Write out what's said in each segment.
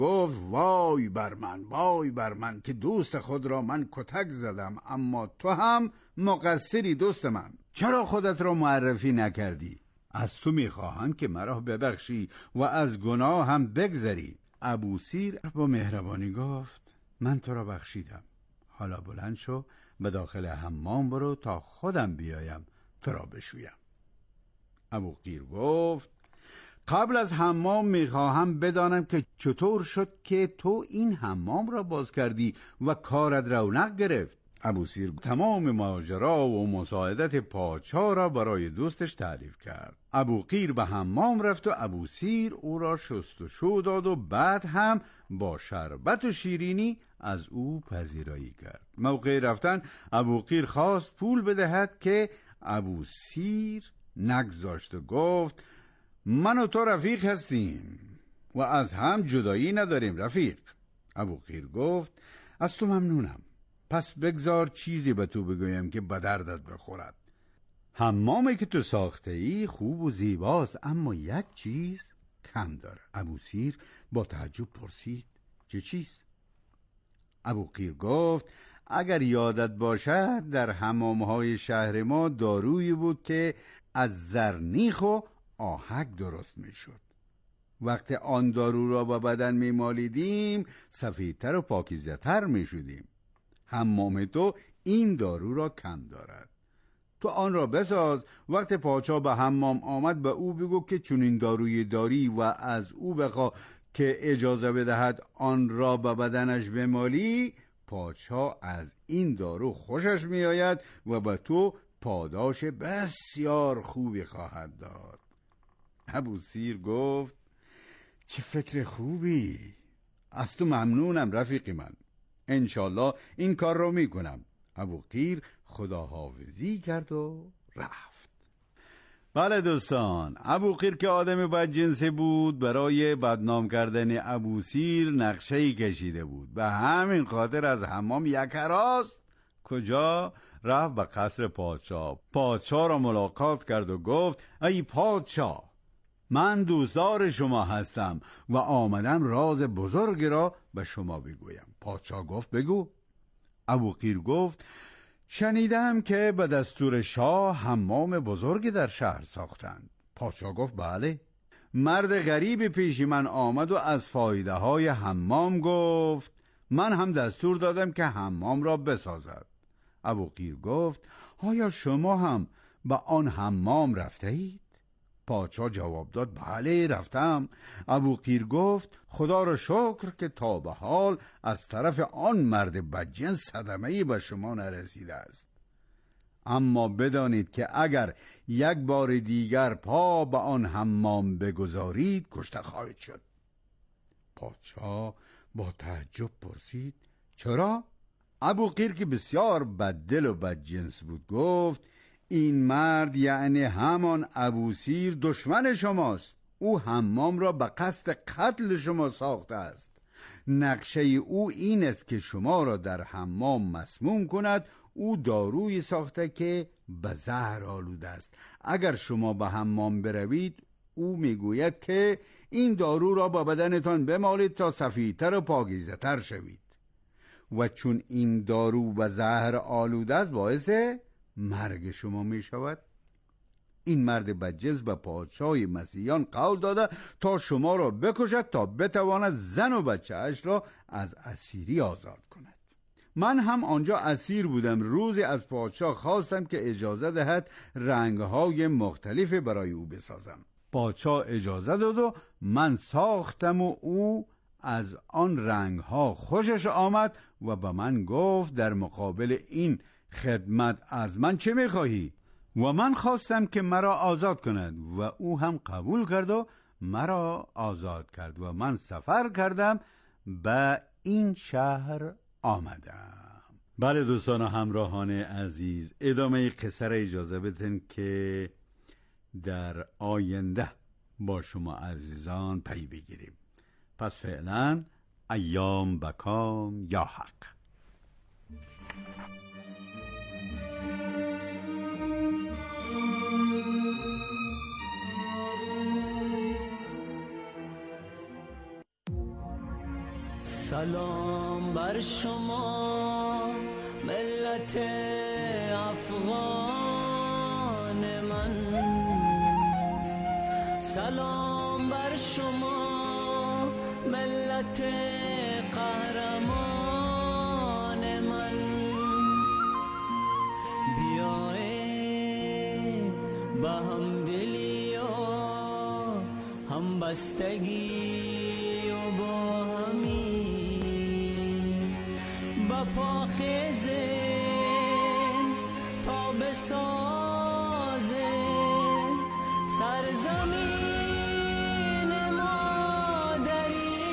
گفت وای بر من که دوست خود را من کتک زدم، اما تو هم مقصری دوست من. چرا خودت را معرفی نکردی؟ از تو میخواهم که مرا ببخشی و از گناه هم بگذری. ابوسیر با مهربانی گفت من تو را بخشیدم، حالا بلند شو به داخل حمام برو تا خودم بیایم تو را بشویم. ابوقیر گفت قبل از حمام میخواهم بدانم که چطور شد که تو این حمام را باز کردی و کارت رونق گرفت. ابوسیر تمام ماجرا و مساعدت پادشاه را برای دوستش تعریف کرد. ابوقیر به حمام رفت و ابوسیر او را شست و شو داد و بعد هم با شربت و شیرینی از او پذیرایی کرد. موقع رفتن ابوقیر خواست پول بدهد که ابوسیر نگذاشت و گفت من و تو رفیق هستیم و از هم جدایی نداریم رفیق. ابوقیر گفت از تو ممنونم، پس بگذار چیزی به تو بگویم که به دردت بخورد. حمامی که تو ساخته ای خوب و زیباست، اما یک چیز کم داره. ابوسیر با تعجب پرسید چه چیز؟ ابوقیر گفت اگر یادت باشد در حمامهای شهر ما دارویی بود که از زرنیخ و آهک درست می شد. وقت آن دارو را به بدن می مالیدیم سفیدتر و پاکیزه‌تر می شدیم. حمام تو این دارو را کم دارد، تو آن را بساز. وقت پادشاه به حمام آمد به او بگو که چون این داروی داری و از او بخوا که اجازه بدهد آن را به بدنش بمالی. پادشاه از این دارو خوشش می آید و به تو پاداش بسیار خوبی خواهد داد. ابوسیر گفت چه فکر خوبی، از تو ممنونم رفیقی من، انشالله این کار رو میکنم. ابوقیر خداحافظی کرد و رفت. بله دوستان، ابوقیر که آدم بدجنسی بود برای بدنام کردن ابوسیر نقشه‌ای کشیده بود. به همین خاطر از حمام یک راست کجا رفت؟ به قصر پادشاه. پادشاه را ملاقات کرد و گفت ای پادشاه، من دوستدار شما هستم و آمدم راز بزرگی را به شما بگویم. پادشاه گفت بگو. ابوقیر گفت شنیدم که به دستور شاه حمام بزرگی در شهر ساختند. پادشاه گفت بله. مرد غریب پیش من آمد و از فایده های حمام گفت. من هم دستور دادم که حمام را بسازد. ابوقیر گفت آیا شما هم به آن حمام رفته اید؟ پادشاه جواب داد بله رفتم. ابوقیر گفت خدا را شکر که تا به حال از طرف آن مرد بدجنس صدمه‌ای به شما نرسیده است، اما بدانید که اگر یک بار دیگر پا به آن حمام بگذارید کشته خواهید شد. پادشاه با تعجب پرسید چرا؟ ابوقیر که بسیار بددل و بدجنس بود گفت این مرد یعنی همان ابوسیر دشمن شماست. او حمام را به قصد قتل شما ساخته است. نقشه او این است که شما را در حمام مسموم کند. او دارویی ساخته که به زهر آلوده است. اگر شما به حمام بروید او میگوید که این دارو را با بدنتان بمالید تا سفیدتر و پاکیزه‌تر شوید و چون این دارو به زهر آلوده است باعث مرگ شما می شود. این مرد بدجنس به پادشاه مسیحیان قول داده تا شما را بکشد تا بتواند زن و بچه اش را از اسیری آزاد کند. من هم آنجا اسیر بودم. روزی از پادشاه خواستم که اجازه دهد رنگهای مختلف برای او بسازم. پادشاه اجازه داد و من ساختم و او از آن رنگها خوشش آمد و به من گفت در مقابل این خدمت از من چه میخواهی؟ و من خواستم که مرا آزاد کند و او هم قبول کرد و مرا آزاد کرد و من سفر کردم به این شهر آمدم. بله دوستان و همراهان عزیز، ادامه قصه را اجازه بدین که در آینده با شما عزیزان پی بگیریم. پس فعلا ایام بکام یا حق. سلام بر شما ملت افغان من، سلام بر شما ملت قهرمان من. بیایید به همدلی و همبستگی و با همین با پاخیزیم تا بسازیم سرزمین مادری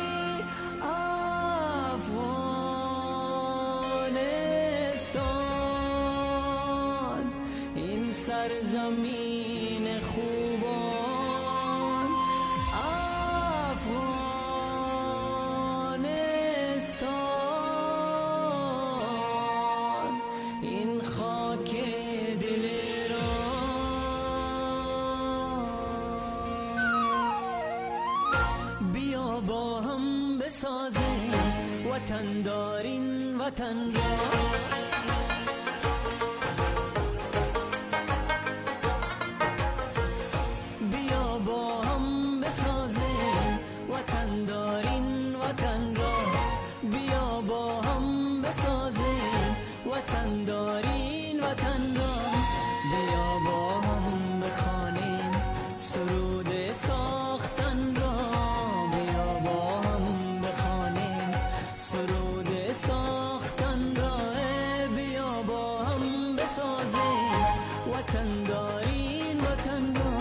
افغانستان، این سرزمین خوبان افغانستان، این خاک دل بیا با هم بسازیم وطن دارین وطن را، بیا با هم بسازیم وطن دارین وطن را، بیا با هم بسازیم وطن دارین وطن را، بیا با هم بخوانیم سرود ساختن را، بیا با هم بخوانیم سرود ساختن را، بیا با هم بسازیم وطن دارین وطن را.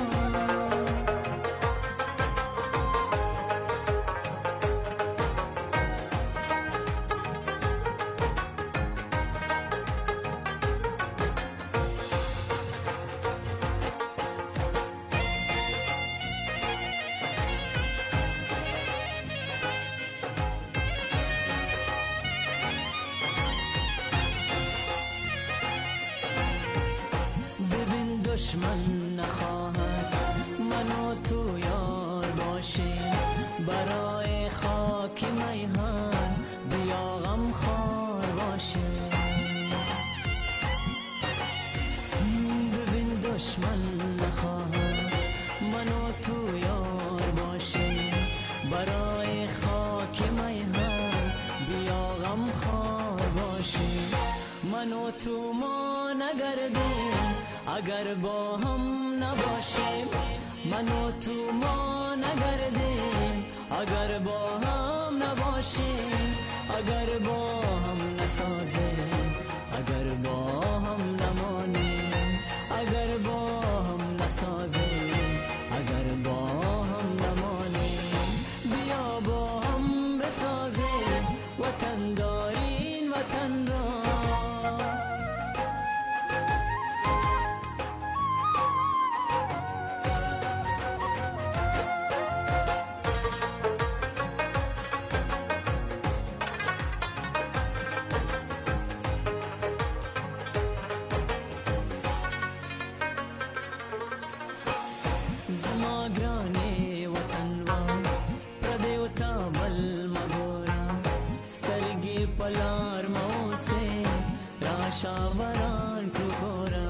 ببین دشمن نخواهد من و تو یار باشیم، برای خاک میهن بیا غم خوار باشیم. ببین دشمن نخواهد من و تو یار باشیم، برای خاک میهن بیا غم خوار باشیم. من و تو ما نگردیم اگر با هم نباشیم، من و تو ما نگردیم اگر با هم نباشیم، اگر با هم نسازیم اگر با هم نمانیم، اگر با هم نسازیم اگر با هم نمانیم، بیا با هم بسازیم وطن دارین وطن را. زما ګرانې وطنوال پردی و تا بل مګوره، سترګې په لار موسې راشه وران کړو ګوره.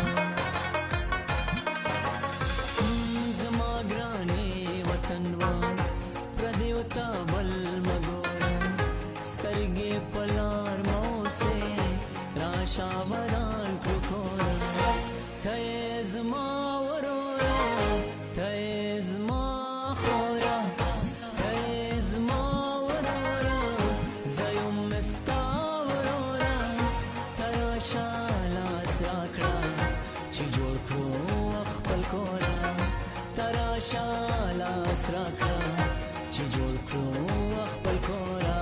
زما ګرانې وطنوال پردی و تا بل مګوره، سترګې په لار موسې راشه وران کړو ګوره. ته زما ورور تیز ما خورا تیز ما ورورا زیم مستاورورا تراشا لاس راکڑا چی جوڑ کرو اخپل کورا، تراشا لاس راکڑا چی جوڑ کرو اخپل کورا.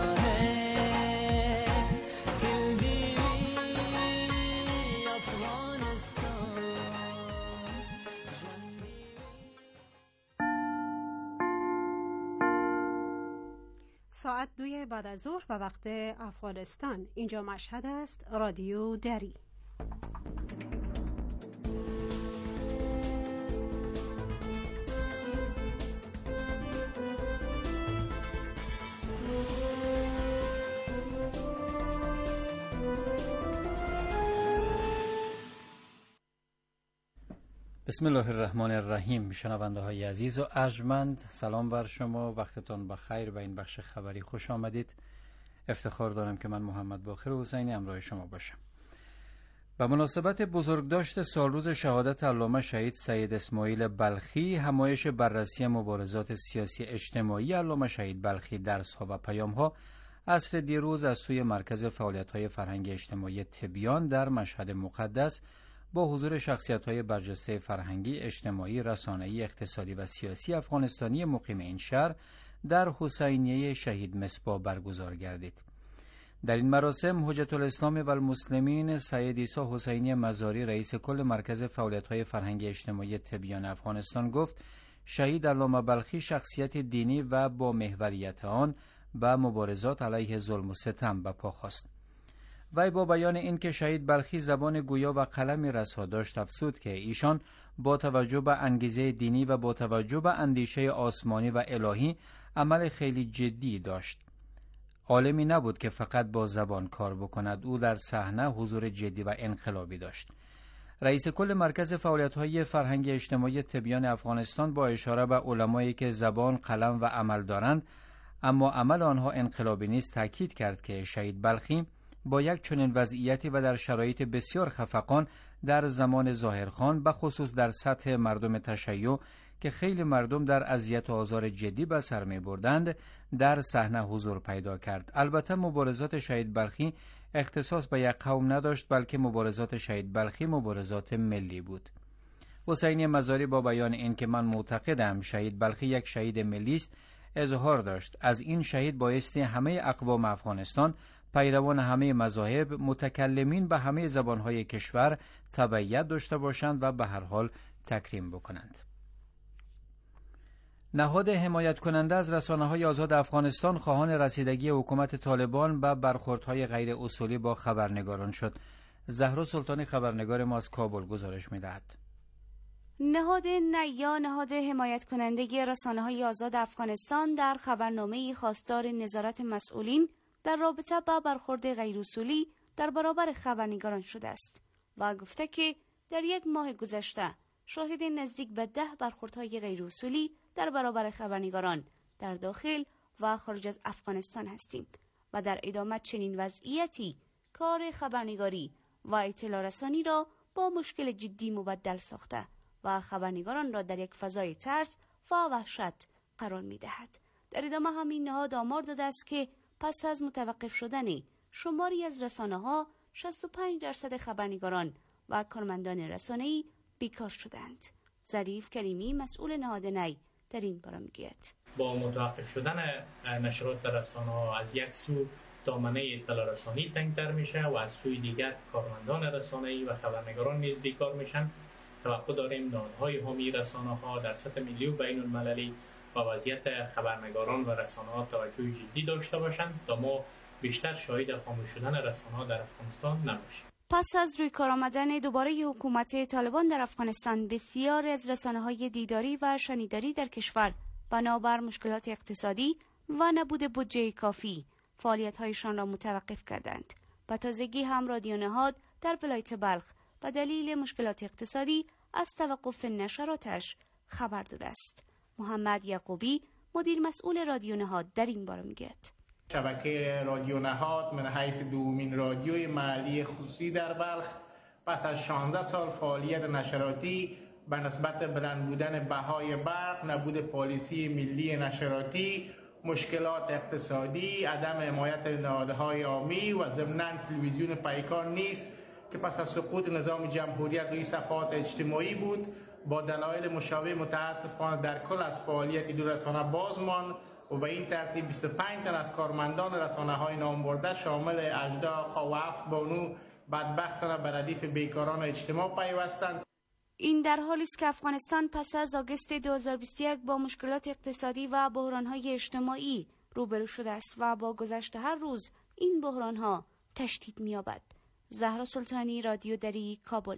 دل دیوی افغانستان. ساعت 2 بعد از ظهر به وقت افغانستان. اینجا مشهد است، رادیو دری. بسم الله الرحمن الرحیم. شنونده های عزیز و ارجمند، سلام بر شما، وقتتون بخیر. به این بخش خبری خوش آمدید. افتخار دارم که من محمد باقر حسینی همراه شما باشم. به مناسبت بزرگداشت سالروز شهادت علامه شهید سید اسماعیل بلخی، همایش بررسی مبارزات سیاسی اجتماعی علامه شهید بلخی، درس‌ها و پیام‌ها، عصر دیروز از سوی مرکز فعالیت‌های فرهنگی اجتماعی تبیان در مشهد مقدس با حضور شخصیت‌های برجسته فرهنگی، اجتماعی، رسانه‌ای، اقتصادی و سیاسی افغانستانی مقیم این شهر در حسینیه شهید مصباح برگزار گردید. در این مراسم حجت الاسلام و المسلمین سید عیسی حسینی مزاری، رئیس کل مرکز فعالیت‌های فرهنگی اجتماعی تبیان افغانستان گفت شهید علامه بلخی شخصیت دینی و با محوریت آن به مبارزات علیه ظلم و ستم به پا خواست. وی با بیان این که شهید بلخی زبان گویا و قلمی رسا داشت افزود که ایشان با توجه به انگیزه دینی و با توجه به اندیشه آسمانی و الهی عمل خیلی جدی داشت. عالمی نبود که فقط با زبان کار بکند، او در صحنه حضور جدی و انقلابی داشت. رئیس کل مرکز فعالیت‌های فرهنگی اجتماعی تبیان افغانستان با اشاره به علمایی که زبان، قلم و عمل دارند اما عمل آنها انقلابی نیست تاکید کرد که شهید بلخی با یک چنین وضعیتی و در شرایط بسیار خفقان در زمان ظاهرخان، به خصوص در سطح مردم تشیع که خیلی مردم در اذیت و آزار جدی به سر می بردند، در صحنه حضور پیدا کرد. البته مبارزات شهید بلخی اختصاص به یک قوم نداشت، بلکه مبارزات شهید بلخی مبارزات ملی بود. حسینی مزاری با بیان این که من معتقدم شهید بلخی یک شهید ملی است اظهار داشت از این شهید بایستی همه اقوام افغانستان، پیروان همه مذاهب، متکلمین به همه زبانهای کشور تبعیت داشته باشند و به هر حال تکریم بکنند. نهاد حمایت کننده از رسانه‌های آزاد افغانستان خواهان رسیدگی حکومت طالبان به برخوردهای غیر اصولی با خبرنگاران شد. زهرا سلطانی خبرنگار ما از کابل گزارش می‌دهد. نهاد نهاد حمایت کننده رسانه‌های آزاد افغانستان در خبرنامه‌ای خواستار نظارت مسئولین در رابطه با برخورد غیر اصولی در برابر خبرنگاران شده است و گفته که در یک ماه گذشته شاهد نزدیک به 10 برخوردهای غیر اصولی در برابر خبرنگاران در داخل و خارج از افغانستان هستیم و در ادامه چنین وضعیتی کار خبرنگاری و اطلاع رسانی را با مشکل جدی مبدل ساخته و خبرنگاران را در یک فضای ترس و وحشت قرار می دهد. در ادامه همین نهاد آمار داده است که پس از متوقف شدن شماری از رسانه‌ها 65% خبرنگاران و کارمندان رسانه‌ای بیکار شدند. ظریف کریمی مسئول نهاد نی در این باره میگوید با متوقف شدن نشرات رسانه‌ها از یک سو دامنه اطلاع رسانی تنگتر میشه و از سوی دیگر کارمندان رسانه‌ای و خبرنگاران نیز بیکار میشن. توقع داریم نهادهای حامی رسانه‌ها در سطح ملی و بین المللی و وضعیت خبرنگاران و رسانه‌ها توجه جدی داشته باشند تا ما بیشتر شاهد خاموش شدن رسانه‌ها در افغانستان نباشیم. پس از روی کار آمدن دوباره حکومت طالبان در افغانستان، بسیار از رسانه‌های دیداری و شنیداری در کشور بنابر مشکلات اقتصادی و نبود بودجه کافی فعالیت‌هایشان را متوقف کردند. به تازگی هم رادیو نهاد در ولایت بلخ به دلیل مشکلات اقتصادی از توقف نشراتش خبر داده است. محمد یعقوبی مدیر مسئول رادیو نهاد در این باره میگوید شبکه رادیو نهاد من حیث دومین رادیوی محلی خصوصی در بلخ پس از 16 سال فعالیت نشراتی به نسبت بلند بودن بهای برق، نبود پالیسی ملی نشراتی، مشکلات اقتصادی، عدم حمایت نهادهای عامی و ضمناً تلویزیون پیکار نیست که پس از سقوط نظام جمهوریت روی صفحات اجتماعی بود، با دلایل مشابه متاسفانه در کل از فعالیت دو رسانه باز ماند و به این ترتیب 25 تن از کارمندان رسانه‌های نامبرده شامل اجدا، قواف، بانو بدبختانه به ردیف بیکاران اجتماع پیوستند. این در حالی است که افغانستان پس از آگوست 2021 با مشکلات اقتصادی و بحران‌های اجتماعی روبرو شده است و با گذشت هر روز این بحران‌ها تشدید می‌یابد. زهرا سلطانی، رادیو دری، کابل.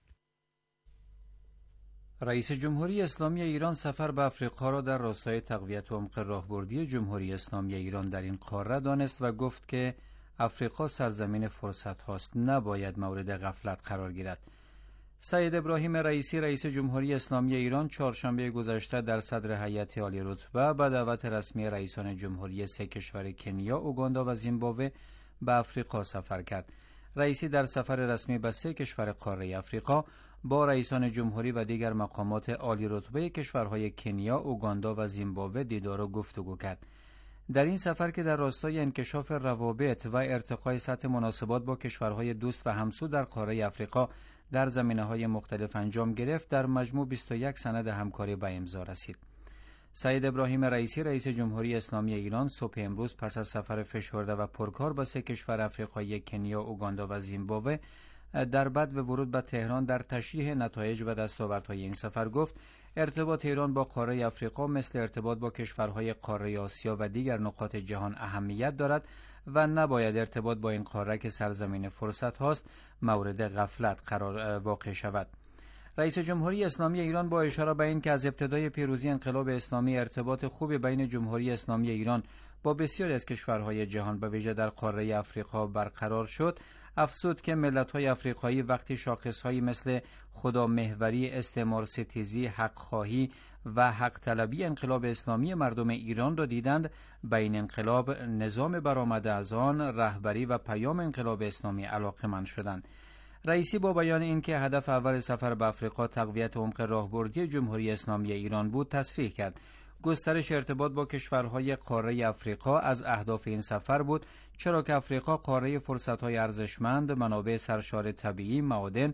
رئیس جمهوری اسلامی ایران سفر به افریقا را در راستای تقویت عمق راهبردی جمهوری اسلامی ایران در این قاره دانست و گفت که افریقا سرزمین فرصت هاست، نباید مورد غفلت قرار گیرد. سید ابراهیم رئیسی رئیس جمهوری اسلامی ایران چهارشنبه گذشته در صدر هیئت عالی رتبه به دعوت رسمی رئیسان جمهوری سه کشور کنیا، اوگاندا و زیمبابوه به افریقا سفر کرد. رئیسی در سفر رسمی به سه کشور قاره افریقا با رئیسان جمهوری و دیگر مقامات عالی رتبه کشورهای کنیا، اوگاندا و زیمبابوه دیدار و گفتگو کرد. در این سفر که در راستای انکشاف روابط و ارتقای سطح مناسبات با کشورهای دوست و همسو در قاره افریقا در زمینه‌های مختلف انجام گرفت، در مجموع 21 سند همکاری به امضا رسید. سید ابراهیم رئیسی رئیس جمهوری اسلامی ایران صبح امروز پس از سفر فشرده و پرکار به سه کشور افریقایی کنیا، اوگاندا و زیمبابوه در بدو ورود به تهران در تشریح نتایج و دستاوردهای این سفر گفت ارتباط ایران با قاره افریقا مثل ارتباط با کشورهای قاره آسیا و دیگر نقاط جهان اهمیت دارد و نباید ارتباط با این قاره که سرزمین فرصت هاست مورد غفلت قرار واقع شود. رئیس جمهوری اسلامی ایران با اشاره به این که از ابتدای پیروزی انقلاب اسلامی ارتباط خوبی بین جمهوری اسلامی ایران با بسیاری از کشورهای جهان به ویژه در قاره افریقا برقرار شد، افزود که ملت‌های افریقایی وقتی شاخصهایی مثل خودمحوری، استعمار ستیزی، حق خواهی و حق طلبی انقلاب اسلامی مردم ایران را دیدند، به این انقلاب، نظام برآمده از آن، رهبری و پیام انقلاب اسلامی علاقه‌مند شدند. رئیسی با بیان اینکه هدف اول سفر به افریقا تقویت عمق راهبردی جمهوری اسلامی ایران بود، تصریح کرد گسترش ارتباط با کشورهای قاره افریقا از اهداف این سفر بود، چرا که افریقا قاره فرصت‌های ارزشمند، منابع سرشار طبیعی، معادن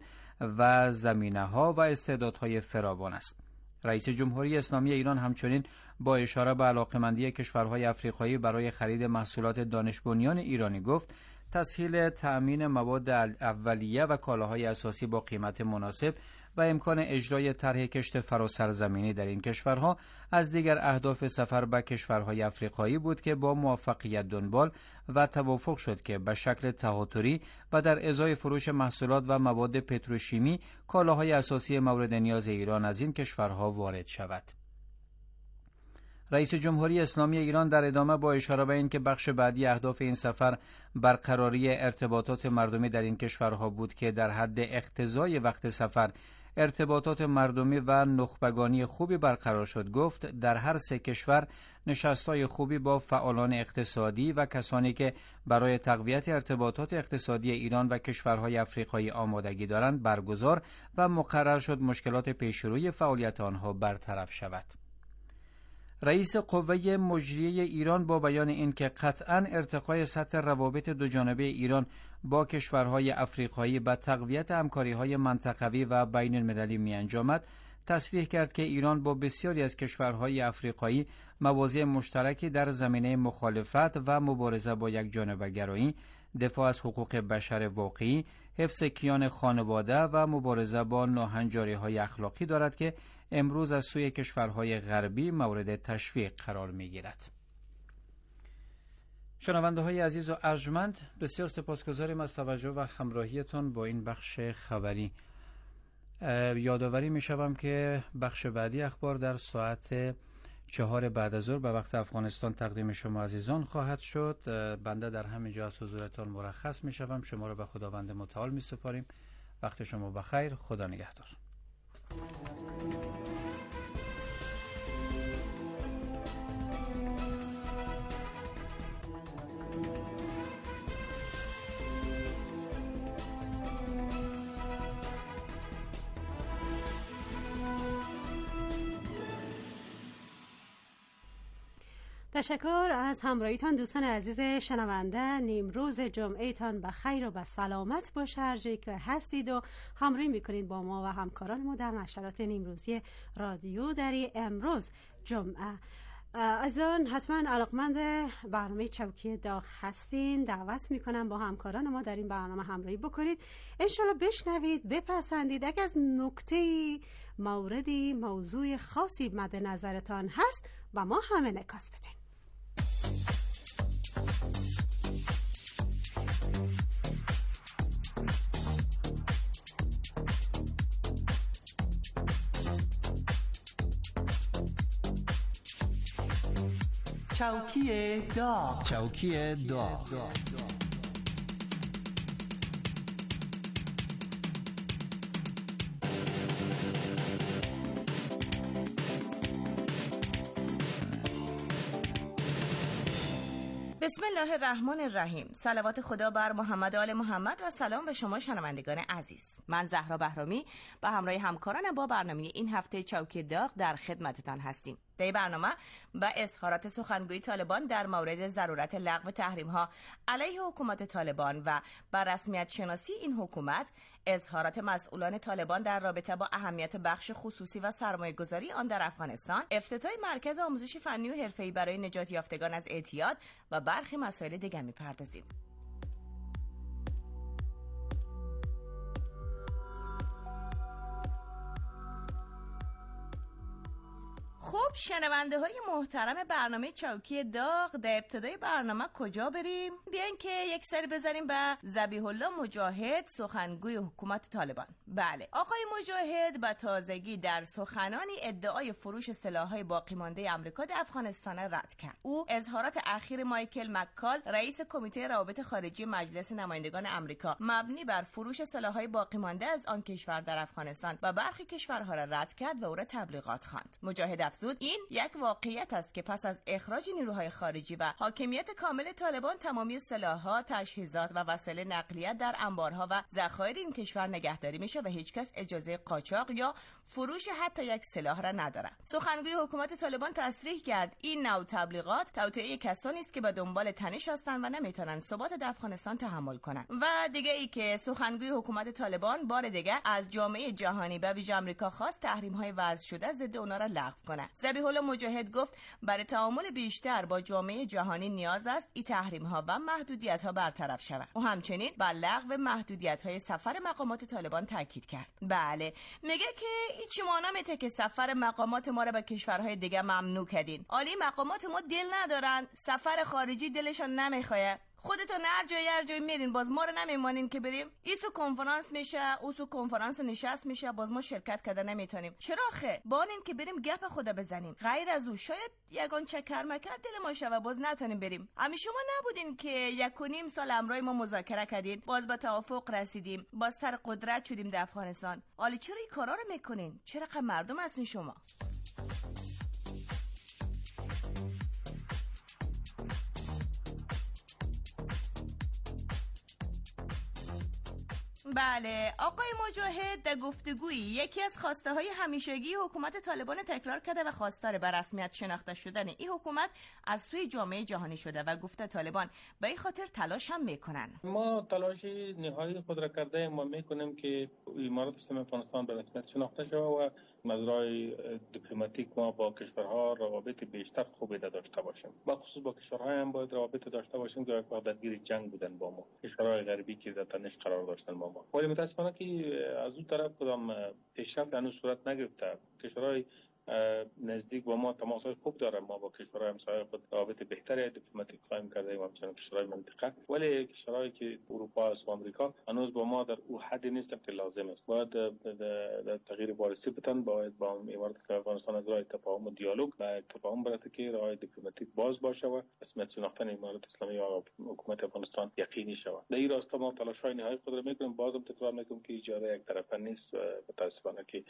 و زمینه‌ها و استعدادهای فراوان است. رئیس جمهوری اسلامی ایران همچنین با اشاره به علاقه‌مندی کشورهای افریقایی برای خرید محصولات دانش بنیان ایرانی گفت تسهیل تأمین مواد اولیه و کالاهای اساسی با قیمت مناسب و امکان اجرای طرح کشت فراسرزمینی در این کشورها از دیگر اهداف سفر به کشورهای افریقایی بود که با موفقیت دنبال و توافق شد که به شکل تهاتری و در ازای فروش محصولات و مواد پتروشیمی کالاهای اساسی مورد نیاز ایران از این کشورها وارد شود. رئیس جمهوری اسلامی ایران در ادامه با اشاره به اینکه بخش بعدی اهداف این سفر برقراری ارتباطات مردمی در این کشورها بود که در حد اقتضای وقت سفر ارتباطات مردمی و نخبگانی خوبی برقرار شد، گفت در هر سه کشور نشست‌های خوبی با فعالان اقتصادی و کسانی که برای تقویت ارتباطات اقتصادی ایران و کشورهای افریقایی آمادگی دارند برگزار و مقرر شد مشکلات پیشروی فعالیت آنها برطرف شود. رئیس قوه مجریه ایران با بیان اینکه قطعاً ارتقای سطح روابط دوجانبه ایران با کشورهای افریقایی به تقویت همکاری‌های منطقوی و بین المللی می‌انجامد، تصریح کرد که ایران با بسیاری از کشورهای افریقایی مواضع مشترکی در زمینه مخالفت و مبارزه با یکجانبه‌گرایی، دفاع از حقوق بشر واقعی، حفظ کیان خانواده و مبارزه با ناهنجاری‌های اخلاقی دارد که امروز از سوی کشورهای غربی مورد تشویق قرار می‌گیرد. شنونده‌های عزیز و ارجمند، بسیار سپاسگزاریم از توجه و همراهیتون با این بخش خبری. یادآوری می‌شوم که بخش بعدی اخبار در ساعت 4 بعد از ظهر به وقت افغانستان تقدیم شما عزیزان خواهد شد. بنده در همین جا از حضورتان مرخص می‌شوم. شما را به خداوند متعال می‌سپاریم. وقت شما بخیر. خدا نگهدار. تشکر از همراهیتان دوستان عزیز شنونده. نیمروز جمعهتان به خیر و به سلامت باشه هر جایی که هستید و همراهی میکنید با ما و همکاران ما در نشرات نیمروزی رادیو در امروز جمعه. از آن حتما علاقمند برنامه چوکی داغ هستین. دعوت میکنم با همکاران ما در این برنامه همراهی بکنید، انشالله بشنوید، بپسندید. اگر از نکته موردی موضوع خاصی مد نظرتان هست و ما همه نکاس بدین. چوکی داغ. چوکی داغ. بسم الله الرحمن الرحیم. صلوات خدا بر محمد و آل محمد و سلام به شما شنوندگان عزیز. من زهرا بهرامی به همراه همکارانم با برنامه این هفته چوکی داغ در خدمتتان هستیم. در برنامه به اظهارات سخنگوی طالبان در مورد ضرورت لغو تحریم‌ها علیه حکومت طالبان و بر رسمیت شناسی این حکومت، اظهارات مسئولان طالبان در رابطه با اهمیت بخش خصوصی و سرمایه‌گذاری آن در افغانستان، افتتاح مرکز آموزش فنی و حرفه‌ای برای نجات یافتگان از اعتیاد و برخی مسائل دیگر می‌پردازیم. خب شنونده های محترم برنامه چوکی داغ، در ابتدای برنامه کجا بریم؟ بیاین که یک سری بزنیم به ذبیح الله مجاهد، سخنگوی حکومت طالبان. بله، آقای مجاهد با تازگی در سخنانی ادعای فروش سلاح‌های باقی مانده آمریکا در افغانستان رد کرد. او اظهارات اخیر مایکل مکال، رئیس کمیته روابط خارجی مجلس نمایندگان آمریکا، مبنی بر فروش سلاح‌های باقی مانده از آن کشور در افغانستان و برخی کشورها را رد کرد و او را تبلیغات خواند. مجاهد افزود این یک واقعیت است که پس از اخراج نیروهای خارجی و حاکمیت کامل طالبان، تمامی سلاح‌ها، تجهیزات و وسایل نقلیه در انبارها و ذخایر این کشور نگهداری میشه و هیچ کس اجازه قاچاق یا فروش حتی یک سلاح را نداره. سخنگوی حکومت طالبان تصریح کرد این نوع تبلیغات توطئه کسانی است که به دنبال تنش هستند و نمیتونن ثبات در افغانستان تحمل کنند. و دیگه ای که سخنگوی حکومت طالبان بار دیگه از جامعه جهانی به ویژه آمریکا خواست تحریم‌های وضع شده ضد اونها را لغو کنه. ذبیح الله مجاهد گفت برای تعامل بیشتر با جامعه جهانی نیاز است این تحریم‌ها و محدودیت‌ها برطرف شود. و همچنین بر لغو محدودیت‌های سفر مقامات طالبان تاکید کرد. بله، میگه که هیچ مانع میته که سفر مقامات ما را به کشورهای دیگه ممنوع کردین. عالی مقامات ما دل ندارن، سفر خارجی دلشون نمیخواد. خودتون هر جای میرین باز ما رو نمیمانین که بریم. ایسو کنفرانس میشه، اوسو کنفرانس نشست میشه، باز ما شرکت کرده نمیتونیم. چرا خه؟ بانین که بریم گپ خدا بزنیم. غیر از او شاید یگان چکر مکر دل ما شوه باز نتونیم بریم. اما شما نبودین که 1.5 سال همراه ما مذاکره کردین، باز به توافق رسیدیم، باز سر قدرت شدیم در افغانستان. حالا چرا این کارا رو میکنین؟ چرا قم مردم هستین شما؟ بله، آقای مجاهد در گفتگویی یکی از خواسته های همیشگی حکومت طالبان تکرار کرده و خواستار به رسمیت شناخته شدن این حکومت از سوی جامعه جهانی شده و گفته طالبان به این خاطر تلاش هم میکنن. ما تلاش نهایی خود را کرده، ما میکنیم که امارات اسلامی افغانستان به رسمیت شناخته شود و مزرعه دیپلماتیک ما با کشورها روابط بیشتر خوبی داشته باشیم. با خصوص با کشورهای هم باید روابط داشته باشیم که درگیر جنگ بودن با ما، کشورهای غربی که در تنش قرار داشتن با ما. ولی متاسفانه که از اون طرف کدام پیشرفت هنوز صورت نگرفته. کشورهای نزدیک با ما تماس‌های خوب داره، ما با کشورهای همسایه خود روابط بهتری دیپلماتیک قائم کرده ایم، همچنین کشورهای منطقه. ولی کشورهایی که اروپا و آمریکا هنوز با ما در اون حدی نیستن که لازم است. باید در تغییر وارسی بدن، باید با امارات افغانستان از راه تفاهم و دیالوگ و تفاهم برسه که راه دیپلماتیک باز باشه و رسمیت شناختن امارات اسلامی و حکومت افغانستان یقینی شود. در این راستا ما تلاش‌های نهایی خود را می‌کنیم. بازم تکرار می‌کنم که ایجاد یک طرفه نیست، متأسفانه که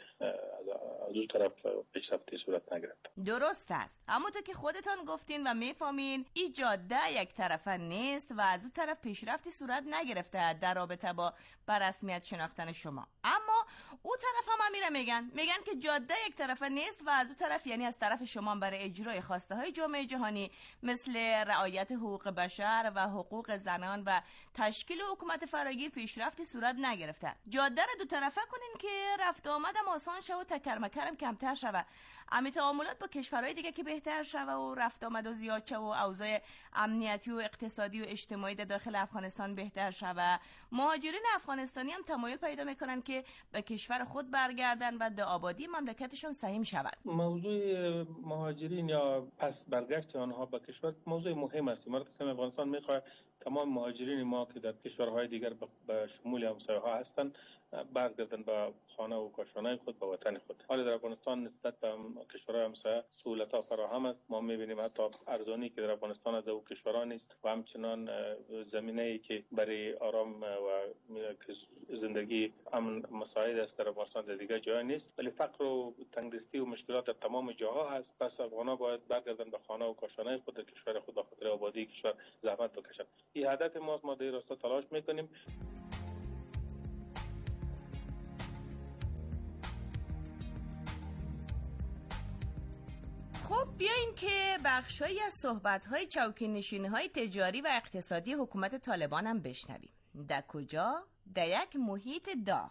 از اون طرف پیشرفتی صورت نگرفت. درست است، اما تو که خودتان گفتین و میفهمین این جاده یک طرفه نیست و از اون طرف پیشرفتی صورت نگرفته در رابطه با رسمیت شناختن شما. اما اون طرف هم میگن که جاده یک طرفه نیست و از اون طرف یعنی از طرف شما برای اجرای خواسته های جامعه جهانی مثل رعایت حقوق بشر و حقوق زنان و تشکیل حکومت فراگیر پیشرفتی صورت نگرفته. جاده رو دو طرفه کنین که رفت آمدم آسان شه و تکر مکرم کمتر شه، امی تعاملات با کشورهای دیگه که بهتر شوه و رفت آمد و زیاد شوه و اوضاع امنیتی و اقتصادی و اجتماعی در داخل افغانستان بهتر شوه. مهاجرین افغانستانی هم تمایل پیدا میکنن که به کشور خود برگردن و در آبادی مملکتشون سهیم شود. موضوع مهاجرین یا پس برگشت آنها به کشور موضوع مهم است. امارات اسلامی افغانستان میخواد تمام مهاجرین ما که در کشورهای دیگر به شمول همسایه‌ها هستند برگردن به خانه و کاشانه خود، به وطن خود. حالا در افغانستان نسبت به کشورهای همسایه سهولت‌ها فراهم است. ما می‌بینیم حتی ارزانی که در افغانستان از او کشورها نیست و همچنان زمینه‌ای که برای آرام و زندگی امن مساعد است در افغانستان در دیگر جای نیست، ولی فقر و تنگدستی و مشکلات در تمام جاها هست. پس افغان‌ها باید برگردن به خانه و کاشانه خود، در کشور خود، به خاطر آبادی کشور زحمت بکشند. این هدف ما در راستا تلاش می‌کنیم. خب بیاین که بخشایی از صحبت‌های چوکی نشینی‌های تجاری و اقتصادی حکومت طالبان هم بشنویم. در کجا؟ در یک محیط داغ.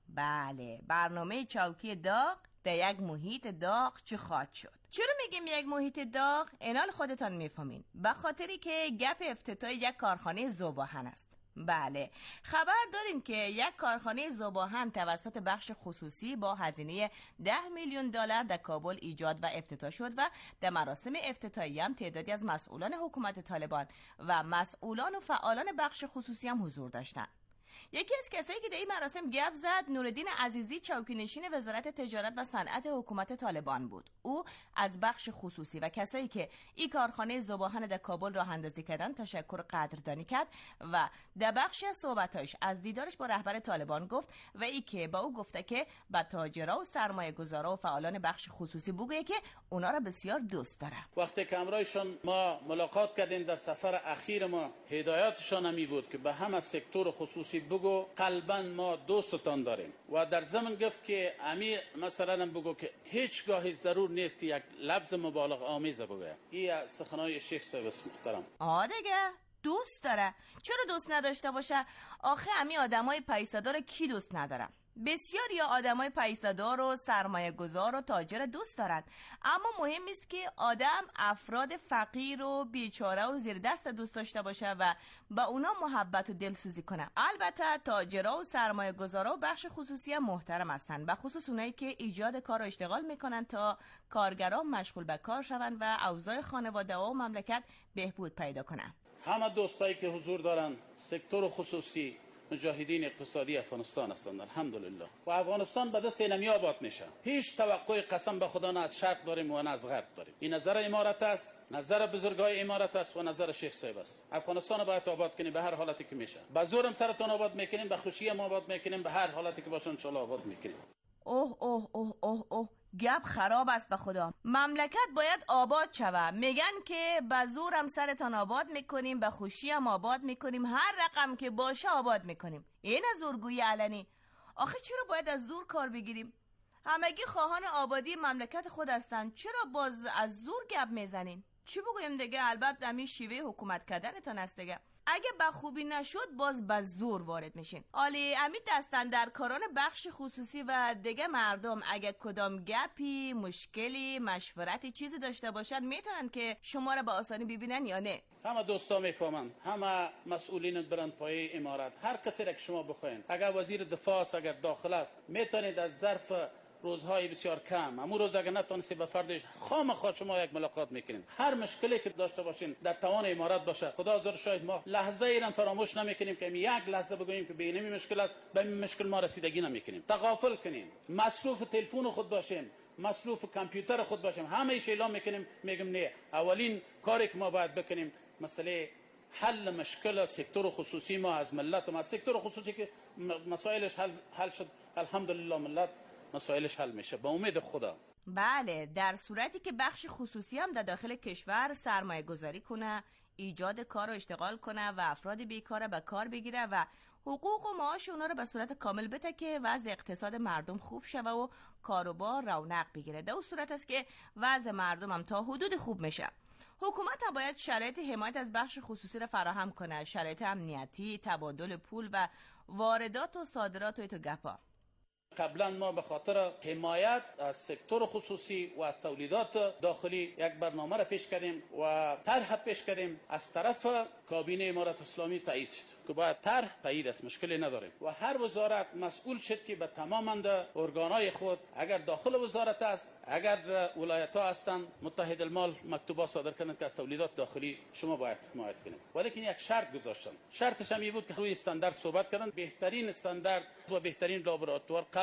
بله، برنامه چوکی داغ در یک محیط داغ چه خواهد شد. چرا میگیم یک محیط داغ؟ اینال خودتان میفهمین. به خاطری که گپ افتتاح یک کارخانه ذوب‌آهن است. بله، خبر داریم که یک کارخانه ذوب‌آهن توسط بخش خصوصی با هزینه 10 میلیون دلار در کابل ایجاد و افتتاح شد و در مراسم افتتاحیه هم تعدادی از مسئولان حکومت طالبان و مسئولان و فعالان بخش خصوصی هم حضور داشتند. یکی از کسایی که در این مراسم گپ زد نورالدین عزیزی، چوکی‌نشین وزارت تجارت و صنعت حکومت طالبان بود. او از بخش خصوصی و کسایی که این کارخانه ذوب‌آهن در کابل راه اندازی کردن تشکر قدردانی کرد و در بخشی از صحبتاش از دیدارش با رهبر طالبان گفت و ای که با او گفته که با تاجرها و سرمایه‌گذارا و فعالان بخش خصوصی بگه که اونا را بسیار دوست داره. وقتی که همراهشان ما ملاقات کردیم در سفر اخیر ما، هدایتشان همی بود که به همه سکتور خصوصی بگو قلباً ما دوستتان داریم و در ضمن گفت که امی مثلا بگو که هیچگاه ضرور نیست یک لفظ مبالغه آمیز بگه. این سخنهای شیخ صاحب محترم. دیگه دوست داره. چرا دوست نداشته باشه؟ آخه امی آدمای پیسه‌دار کی دوست نداره؟ بسیاری آدمای پیسه‌دار و سرمایه‌گذار و تاجر دوست دارن، اما مهم است که آدم افراد فقیر و بیچاره و زیر دست دوست داشته باشه و با اونا محبت و دلسوزی کنه. البته تاجرها و سرمایه‌گذارا و بخش خصوصی هم محترم هستن، به خصوص اونایی که ایجاد کار و اشتغال میکنن تا کارگران مشغول به کار شوند و اوضاع خانواده و مملکت بهبود پیدا کنه. همه دوستایی که حضور دارن سکتور خصوصی مجاهدین اقتصادی افغانستان هستند الحمدلله و افغانستان به دست اینمی آباد میشه. هیچ توقع قسم به خدا نه از شرق داریم و نه از غرب داریم. این نظر امارت است، نظر بزرگای امارت است و نظر شیخ صاحب است. افغانستان باید آباد کنیم به هر حالتی که میشه. به زورم سرتون آباد میکنیم، به خوشی ما آباد میکنیم، به هر حالتی که باشه ان شاء الله آباد میکنیم. اوه اوه اوه اوه اوه، گپ خراب است به خدا. مملکت باید آباد شود. میگن که به زورم سرتان آباد میکنیم، به خوشی هم آباد میکنیم، هر رقم که باشه آباد میکنیم. این از زورگویی علنی. آخه چرا باید از زور کار بگیریم؟ همگی خواهان آبادی مملکت خود هستند، چرا باز از زور گپ میزنین؟ چی بگویم دیگه؟ البته همین شیوه حکومت کردنتان است دیگه. اگه به خوبی نشد باز به زور وارد میشین. حالی امی دستن در کاران بخش خصوصی و دیگه مردم اگه کدام گپی، مشکلی، مشورتی چیزی داشته باشن میتونن که شما را به آسانی ببینن یا نه؟ همه دوستا میفهمن، همه مسئولین برند پای امارت، هر کسی را که شما بخواین، اگر وزیر دفاع است، اگر داخل است، میتونید از ظرف روزهای بسیار کم، امون روز اگر نتونستی به فردش خامخواه شما یک ملاقات میکنین. هر مشکلی که داشته باشین در توان امارت باشه، خدا زار شاهد ما لحظه ای را فراموش نمیکنیم که یک لحظه بگوییم که به این مشکلات به این مشکل ما رسیدگی نمیکنیم. تغافل کنیم، مصروف تلفن خود باشیم، مصروف کامپیوتر خود باشیم، همه ایش اعلام میکنیم. میگم نه، اولین کاری که ما باید بکنیم مسئله حل مشکل سکتور خصوصی ما از ملت ما. سکتور خصوصی که مسائلش حل شد، الحمدلله ملت مسائلش حل میشه با امید خدا. بله، در صورتی که بخش خصوصی هم در داخل کشور سرمایه گذاری کنه، ایجاد کار و اشتغال کنه و افراد بیکار به کار بگیره و حقوق و معاش اونا رو به صورت کامل بده که وضع اقتصاد مردم خوب شوه و کاروبار رونق بگیره. در اون صورت است که وضع مردم هم تا حدود خوب میشه. حکومت هم باید شرایط حمایت از بخش خصوصی را فراهم کنه، شرایط امنیتی، تبادل پول و واردات و صادرات و تو گپا. قبلا ما به خاطر حمایت از سکتور خصوصی و از تولیدات داخلی یک برنامه را پیش کردیم و طرح پیش کردیم. از طرف کابینه امارت اسلامی تایید شد که باید طرح تایید است، مشکلی نداریم و هر وزارت مسئول شد که به تمام ارگانهای خود، اگر داخل وزارت است، اگر ولایت ها هستند، متحد المال مکتوبات صادر کنند که از تولیدات داخلی شما باید حمایت کنید. ولی یک شرط گذاشتن. شرطش هم بود که روی استاندارد صحبت کردن، بهترین استاندارد و بهترین لابراتوار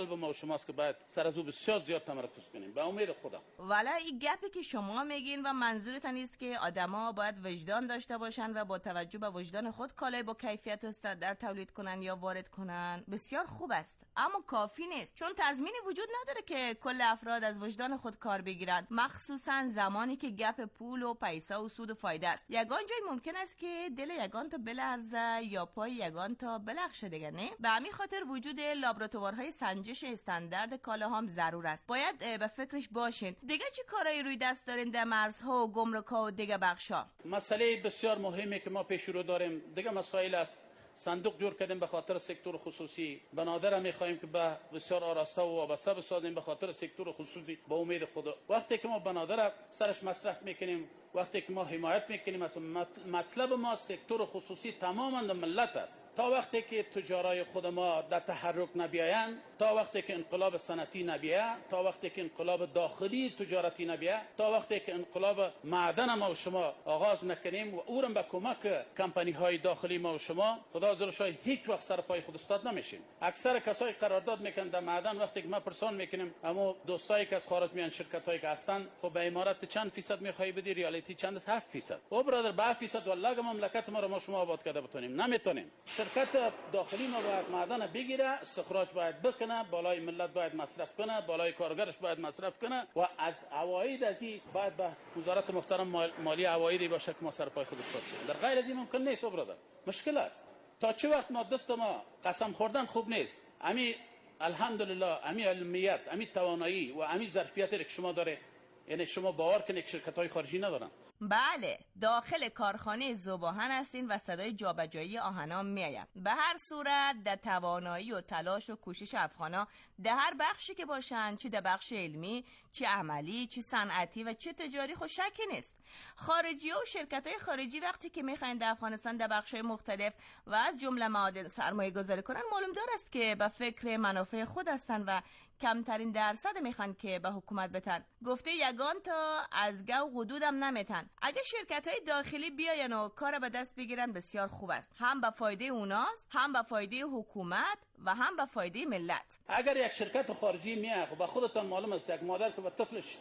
قلب ما و شماست که باید سر از او بسیار زیاد تمرکز کنیم. به امید خدا. والا این گپی که شما میگین و منظورتون است که آدما باید وجدان داشته باشن و با توجه به وجدان خود کالای با کیفیت استاندارد تولید کنن یا وارد کنن، بسیار خوب است، اما کافی نیست، چون تضمینی وجود نداره که کل افراد از وجدان خود کار بگیرن، مخصوصا زمانی که گپ پول و پیسه و سود و فایده است. یگان جای ممکن است که دل یگان تا بلرزه یا پای یگان تا بلخشه دیگه، نه؟ به همین خاطر وجود لابراتوارهای سنجش استاندارد کالاها هم ضرور است. باید به فکرش باشین. دیگه چه کارایی روی دست دارین در مرزها و گمرک‌ها و دیگه بخشا؟ مسئله بسیار مهمی که ما پیش رو داریم دیگه مسائل است. صندوق جور کردیم به خاطر سکتور خصوصی. بنادر می‌خوایم که به بسیار آراسته و وابسته بسازیم به خاطر سکتور خصوصی. با امید خدا وقتی که ما بنادر سرش مصرف میکنیم، وقتی که ما حمایت میکنیم، اصلا مطلب ما سکتور خصوصی تماما ملت است. تا وقتی که تجارای خود ما در تحرک نبیایند، تا وقتی که انقلاب صنعتی نبیه، تا وقتی که انقلاب داخلی تجارتی نبیه، تا وقتی که انقلاب معدن ما و شما آغاز نکنیم و اونم به کمک کمپانی های داخلی ما و شما، خدا دلشای هیچ وقت سر پای خود استاد نمیشیم. اکثر کسای قرارداد میکنن در معدن، وقتی که ما پرسان میکنیم اما دوستایی که از خارج میان شرکت هایی که هستن، خب به امارات چند فیصد میخوای بدی؟ ریالیتی چند است؟ 7%. او برادر به 7% والله مملکت ما رو ما شما آباد کرده بتونیم نمیتونیم. شرکت داخلی ما باید معدن بگیره، استخراج باید بکنه، بالای ملت باید مصرف کنه، بالای کارگرش باید مصرف کنه و از عواید از این باید به وزارت محترم مالی عوایدی باشه که ما سر پای خود استاد شیم. در غیر از این ممکن نیست برادر. مشکل است. تا چه وقت ما دست ما قسم خوردن خوب نیست. امی الحمدلله امی علمیت، امی توانایی و امی ظرفیتی که شما داره، یعنی شما باور کنید که شرکت‌های خارجی ندارن. بله، داخل کارخانه ذوباهن هستین و صدای جابجایی آهنا میآید. به هر صورت در توانایی و تلاش و کوشش افغانا در هر بخشی که باشن، چه در بخش علمی، چه عملی، چه صنعتی و چه تجاری، خود شکی نیست. خارجی‌ها و شرکت‌های خارجی وقتی که میخواین در افغانستان در بخش‌های مختلف و از جمله معادن سرمایه‌گذاری کنن، معلوم دار است که به فکر منافع خود هستن و کمترین درصد میخوان که به حکومت بتن. گفته یگان تا از گو غدودم نمیتن. اگه شرکت‌های داخلی بیاین و کار به دست بگیرن بسیار خوب است. هم به فایده اوناست، هم به فایده حکومت و هم به فایده ملت. اگر یک شرکت خارجی میاد و خودتون معلوم است یک مادر که به طفلش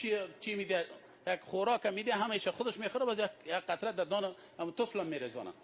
چی میده، یک خوراک میده، همیشه خودش میخوره، بعد یک قطره در دهان طفلم میرزونه.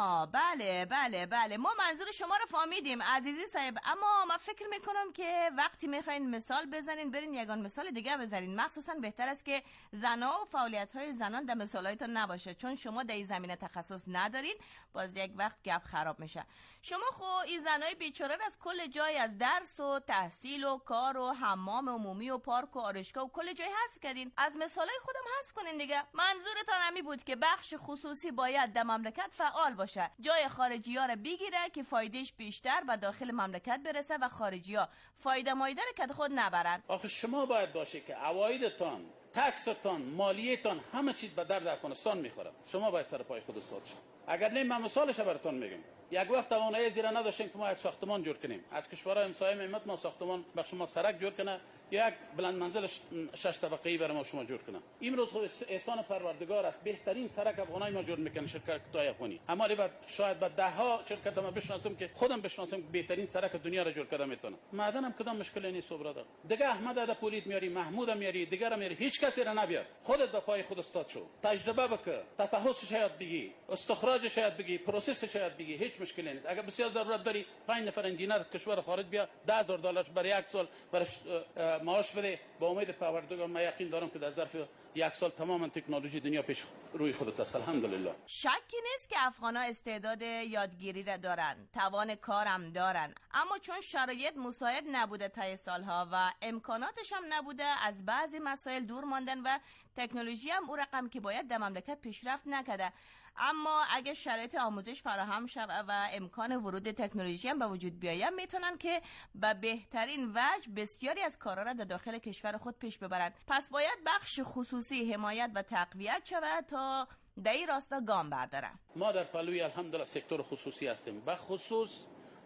بله ما منظور شما رو فهمیدیم عزیزی صاحب، اما من فکر میکنم که وقتی میخواین مثال بزنین برین یگان مثال دیگه بزنین. مخصوصا بهتر است که زنا و فعالیت‌های زنان در مثالایتون نباشه، چون شما در این زمینه تخصص ندارین، باز یک وقت گپ خراب میشه. شما خو این زنای بیچاره از کل جای، از درس و تحصیل و کار و حمام عمومی و پارک و آرایشگاه و کل جای حذف کردین. از مثالای خودم حذف کنین دیگه. منظورتان همین بود که بخش خصوصی باید در مملکت فعال باشه، جای خارجی‌ها رو بگیره که فایدهش بیشتر به داخل مملکت برسه و خارجی‌ها فایده مایده رو که خود نبرن. آخه شما باید باشه که عوایدتان، تکستان، مالیتان، همه چیز به درد افغانستان میخوره. شما باید سر پای خود استاد شید. اگر نه من مثالش براتون میگم. یک وقت توانایی زیرا نداشتیم که ما یک ساختمان جور کنیم. از کشورهای همسایه میمد ما ساختمان به شما سرک جور کنه یا یک بلند منزل 6 طبقه‌ای برای ما شما جور کنه. امروز احسان پروردگار است، بهترین سرک افغانای ما جور میکنه شرکت‌های افغانی. اما بعد شاید بعد ده ها شرکت ما بشناسم که خودم بشناسم که بهترین سرک دنیا را جور کرده میتونه. معدنم کدام مشکلی نیست برادر. دیگه احمد عدا پولید میاری، محمود میاری، دیگر میاری، هیچ کسی را نبیار. خودت به پای خود استاد شو. تجربه بکن، تفحصش یاد بگی، استخراجش یاد بگی، پروسسش یاد بگی، هیچ مشکلی نیست. اگر بسیار ضرورت داری 5 نفر انجینر کشور خارج بیا، $10,000 برای یک سال برای معاش بده. با امید پروردگار من یقین دارم که در ظرف یک سال تماما تکنولوژی دنیا پیش روی خودت است. الحمدلله. شکی نیست که افغانا استعداد یادگیری را دارن، توان کارم دارن، اما چون شرایط مساعد نبوده طی سالها و امکاناتش هم نبوده، از بعضی مسائل دور ماندن و تکنولوژی هم اون رقم که باید در مملکت پیشرفت نکرده. اما اگه شرایط آموزش فراهم شود و امکان ورود تکنولوژی هم به وجود بیاید، میتونن که به بهترین وجه بسیاری از کارا را در داخل کشور خود پیش ببرند. پس باید بخش خصوصی حمایت و تقویت شود تا در این راستا گام برداره. ما در پلوی الحمدلله سکتور خصوصی هستیم، به خصوص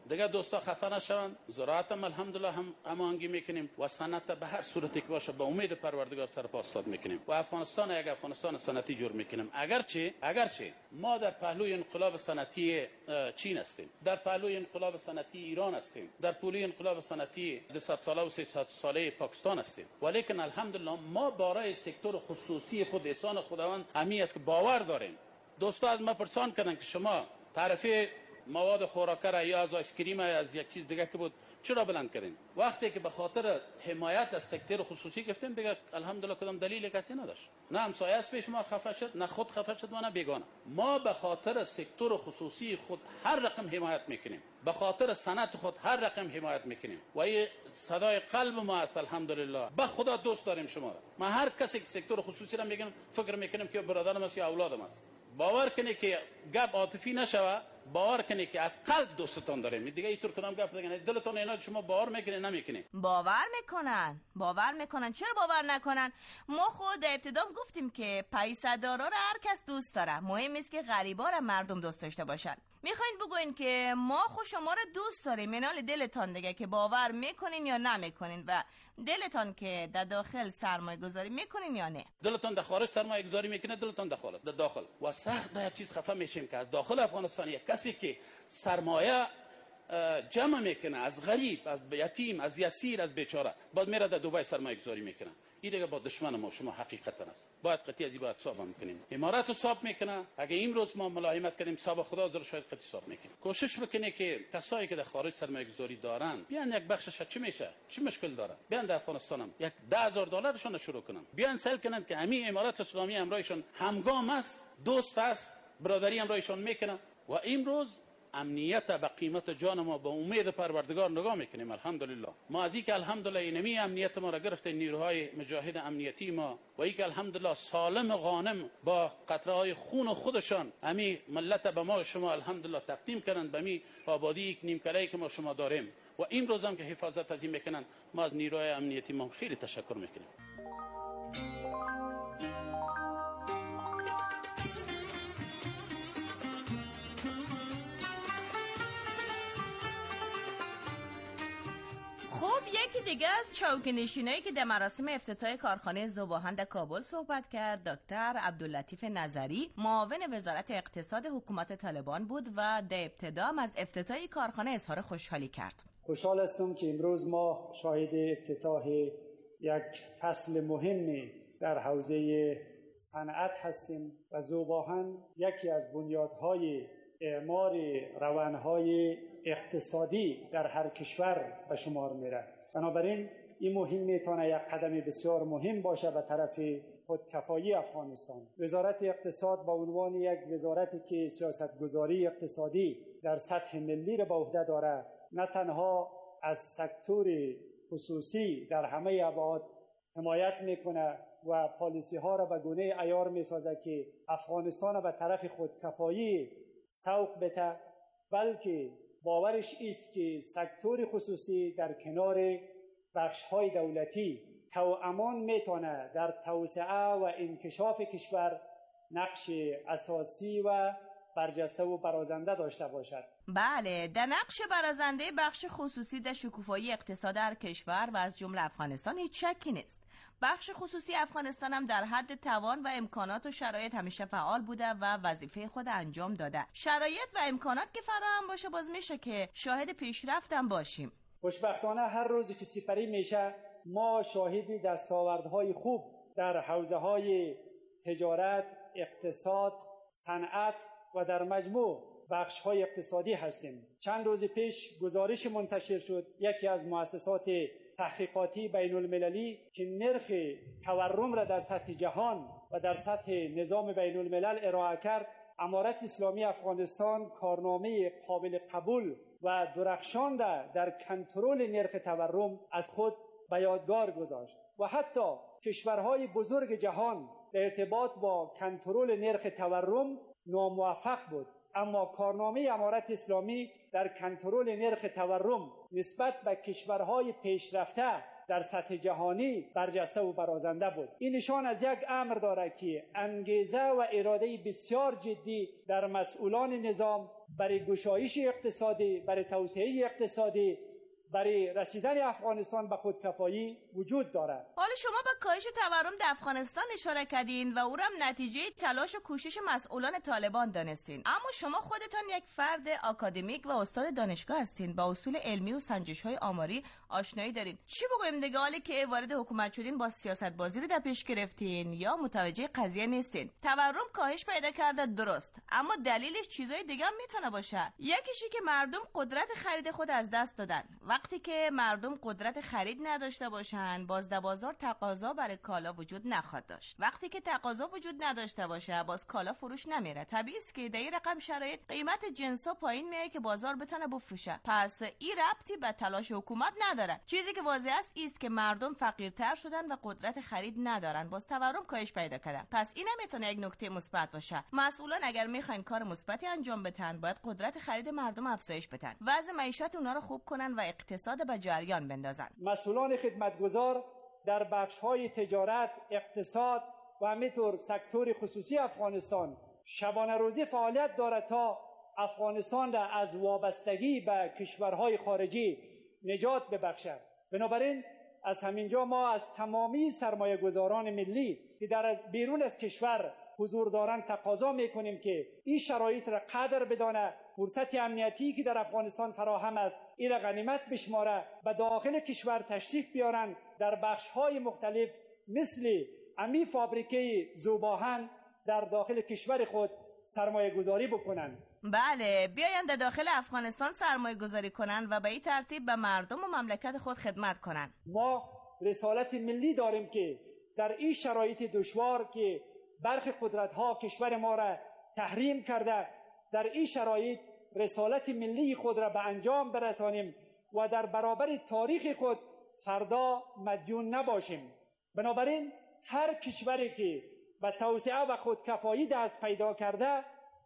دیگه دوستا خفه نشوند. زراعت هم الحمدلله هم هماهنگی میکنیم و صنعت به هر صورتی که باشه به امید پروردگار سرپا استاد میکنیم و افغانستان یک افغانستان صنعتی جور میکنیم. اگرچه ما در پهلوی انقلاب صنعتی چین هستیم، در پهلوی انقلاب صنعتی ایران هستیم، در پهلوی انقلاب صنعتی 200 ساله و 300 ساله پاکستان هستیم، ولیکن الحمدلله ما برای سکتور خصوصی خود احسان خداوند همی است که باور داریم. دوستا از ما پرسان کردن که شما تعرفه مواد خوراکه یا از آیسکریم یا از یک چیز دیگه که بود چرا بلند کردین؟ وقتی که به خاطر حمایت از سکتور خصوصی گفتیم دیگه الحمدلله کدام دلیل کسی نداشت. نه همسایه است پیش ما خفه شد، نه خود خفه شد و نه بیگانه. ما به خاطر سکتور خصوصی خود هر رقم حمایت میکنیم، به خاطر صنعت خود هر رقم حمایت میکنیم و این صدای قلب ما است. الحمدلله به خدا دوست داریم شما را. ما هر کسی که سکتور خصوصی را میگم فکر میکنم که برادرم است یا اولادم است. باور کنی که گپ عاطفی نشوه، باور کنی که از قلب دوستتون داریم. دیگه اینطور کدام گپ بگن دلتون اینا شما باور میکنی نمیکنی؟ باور میکنن. چرا باور نکنن؟ ما خود ابتدا گفتیم که پیسه‌دارا را هر کس دوست داره، مهم است که غریبا را مردم دوست داشته باشن. میخواین بگوین که ما خود شما را دوست داریم، منال دلتان دیگه که باور میکنین یا نمیکنین و دلتان که در داخل سرمایه گذاری میکنین یا نه. دلتان در خارج سرمایه گذاری میکنه، دلتان در داخل. و سخت به چیز خفه میشیم که از داخل افغانستان یک کسی که سرمایه جمع میکنه از غریب، از یتیم، از یسیر، از بیچاره، بعد میره در دبی سرمایه گذاری میکنه. این دیگه با دشمن ما شما حقیقتا است. باید قطعی از این باید حساب میکنیم. امارات حساب میکنه. اگه امروز ما ملاحمت کردیم حساب خدا زر شاید قطعی حساب میکنیم. کوشش بکنه که کسایی که در خارج سرمایه گذاری دارن بیان یک بخشش چی میشه؟ چی مشکل داره؟ بیان در افغانستان هم یک $10,000 شروع کنن. بیان سل کنن که همین امارات اسلامی همراهشون همگام است، دوست است، برادری همراهشون میکنه و امروز امنیت به قیمت جان ما به امید پروردگار نگاه میکنیم. الحمدلله ما از اینکه الحمدلله اینمی امنیت ما را گرفته نیروهای مجاهد امنیتی ما و اینکه الحمدلله سالم غانم با قطره های خون خودشان امی ملت به ما شما الحمدلله تقدیم کردند به می آبادی یک نیمکله‌ای که ما شما داریم و این روز هم که حفاظت از این میکنن. ما از نیروهای امنیتی ما خیلی تشکر میکنیم. خب یکی دیگه از چوک‌نشینایی که در مراسم افتتاح کارخانه ذوب‌آهن در کابل صحبت کرد دکتر عبداللطیف نظری، معاون وزارت اقتصاد حکومت طالبان بود و در ابتدا هم از افتتاح کارخانه اظهار خوشحالی کرد. خوشحال هستم که امروز ما شاهد افتتاح یک فصل مهمی در حوزه صنعت هستیم و ذوب‌آهن یکی از بنیادهای اعمار روندهای اقتصادی در هر کشور به شمار میره. بنابراین این مهم میتونه یک قدم بسیار مهم باشه به طرف خودکفایی افغانستان. وزارت اقتصاد با عنوان یک وزارتی که سیاستگذاری اقتصادی در سطح ملی را به عهده داره، نه تنها از سکتور خصوصی در همه ابعاد حمایت میکنه و پالیسی ها را به گونه عیار میسازه که افغانستان را به طرف خودکفایی سوق بده، بلکه باورش است که سکتور خصوصی در کنار بخش‌های دولتی توامان میتونه در توسعه و انکشاف کشور نقش اساسی و برجسته و برازنده داشته باشد. بله، در نقش برازنده بخش خصوصی در شکوفایی اقتصاد هر کشور و از جمله افغانستان هیچ شکی نیست. بخش خصوصی افغانستان هم در حد توان و امکانات و شرایط همیشه فعال بوده و وظیفه خود انجام داده. شرایط و امکانات که فراهم باشه باز میشه که شاهد پیشرفت هم باشیم. خوشبختانه هر روزی که سپری میشه ما شاهد دستاوردهای خوب در حوزه‌های تجارت، اقتصاد، صنعت و در مجموع بخش‌های اقتصادی هستیم. چند روز پیش گزارش منتشر شد یکی از مؤسسات تحقیقاتی بین المللی که نرخ تورم را در سطح جهان و در سطح نظام بین الملل ارائه کرد. امارت اسلامی افغانستان کارنامه قابل قبول و درخشان در کنترل نرخ تورم از خود به یادگار گذاشت و حتی کشورهای بزرگ جهان در ارتباط با کنترل نرخ تورم ناموفق بود، اما کارنامه امارت اسلامی در کنترل نرخ تورم نسبت به کشورهای پیشرفته در سطح جهانی برجسته و برازنده بود. این نشان از یک امر دارد که انگیزه و اراده بسیار جدی در مسئولان نظام برای گشایش اقتصادی، برای توسعه اقتصادی، برای رسیدن افغانستان به خودکفایی وجود دارد. حالا شما به کاهش تورم در افغانستان اشاره کردین و او را نتیجه تلاش و کوشش مسئولان طالبان دانستین، اما شما خودتان یک فرد آکادمیک و استاد دانشگاه هستین، با اصول علمی و سنجش‌های آماری آشنایی دارین. چی بگویم دیگه، حالی که وارد حکومت شدین با سیاست بازی رو در پیش گرفتین یا متوجه قضیه نیستین؟ تورم کاهش پیدا کرده درست، اما دلیلش چیزای دیگه هم میتونه باشه. یکیشی که مردم قدرت خرید خود از دست دادن. وقتی که مردم قدرت خرید نداشته باشن، باز در بازار تقاضا برای کالا وجود نخواهد داشت. وقتی که تقاضا وجود نداشته باشه، باز کالا فروش نمیره. طبیعی است که در این رقم شرایط قیمت جنسا پایین میاد که بازار بتونه بفروشه. پس این ربطی به تلاش حکومت نداره. چیزی که واضح است که مردم فقیرتر شدن و قدرت خرید ندارن، باز تورم کاهش پیدا کرده. پس این نمیتونه یک نکته مثبت باشه. مسئولان اگر میخواین کار مثبتی انجام بدن، باید قدرت خرید مردم افزایش بدن، وضع معیشت اونها رو خوب کنن و اقتصاد به جریان بندازن. مسئولان خدمتگزار در بخش‌های تجارت، اقتصاد و همینطور سکتور خصوصی افغانستان شبانه روزی فعالیت دارد تا افغانستان را از وابستگی به کشورهای خارجی نجات ببخشد. بنابراین از همینجا ما از تمامی سرمایه‌گذاران ملی که در بیرون از کشور حضور دارند تقاضا میکنیم که این شرایط را قدر بدانه، فرصت امنیتی که در افغانستان فراهم است این را غنیمت بشماره، به داخل کشور تشریف بیارن، در بخش‌های مختلف مثل امی فابریکه ذوباهن در داخل کشور خود سرمایه گذاری بکنن. بله، بیاین در داخل افغانستان سرمایه گذاری کنن و به این ترتیب به مردم و مملکت خود خدمت کنن. ما رسالت ملی داریم که در این شرایط دشوار که برخی قدرت‌ها کشور ما را تحریم کرده، در این شرایط رسالت ملی خود را به انجام برسانیم و در برابر تاریخ خود فردا مدیون نباشیم. بنابراین هر کشوری که به توسعه و خودکفایی دست پیدا کرده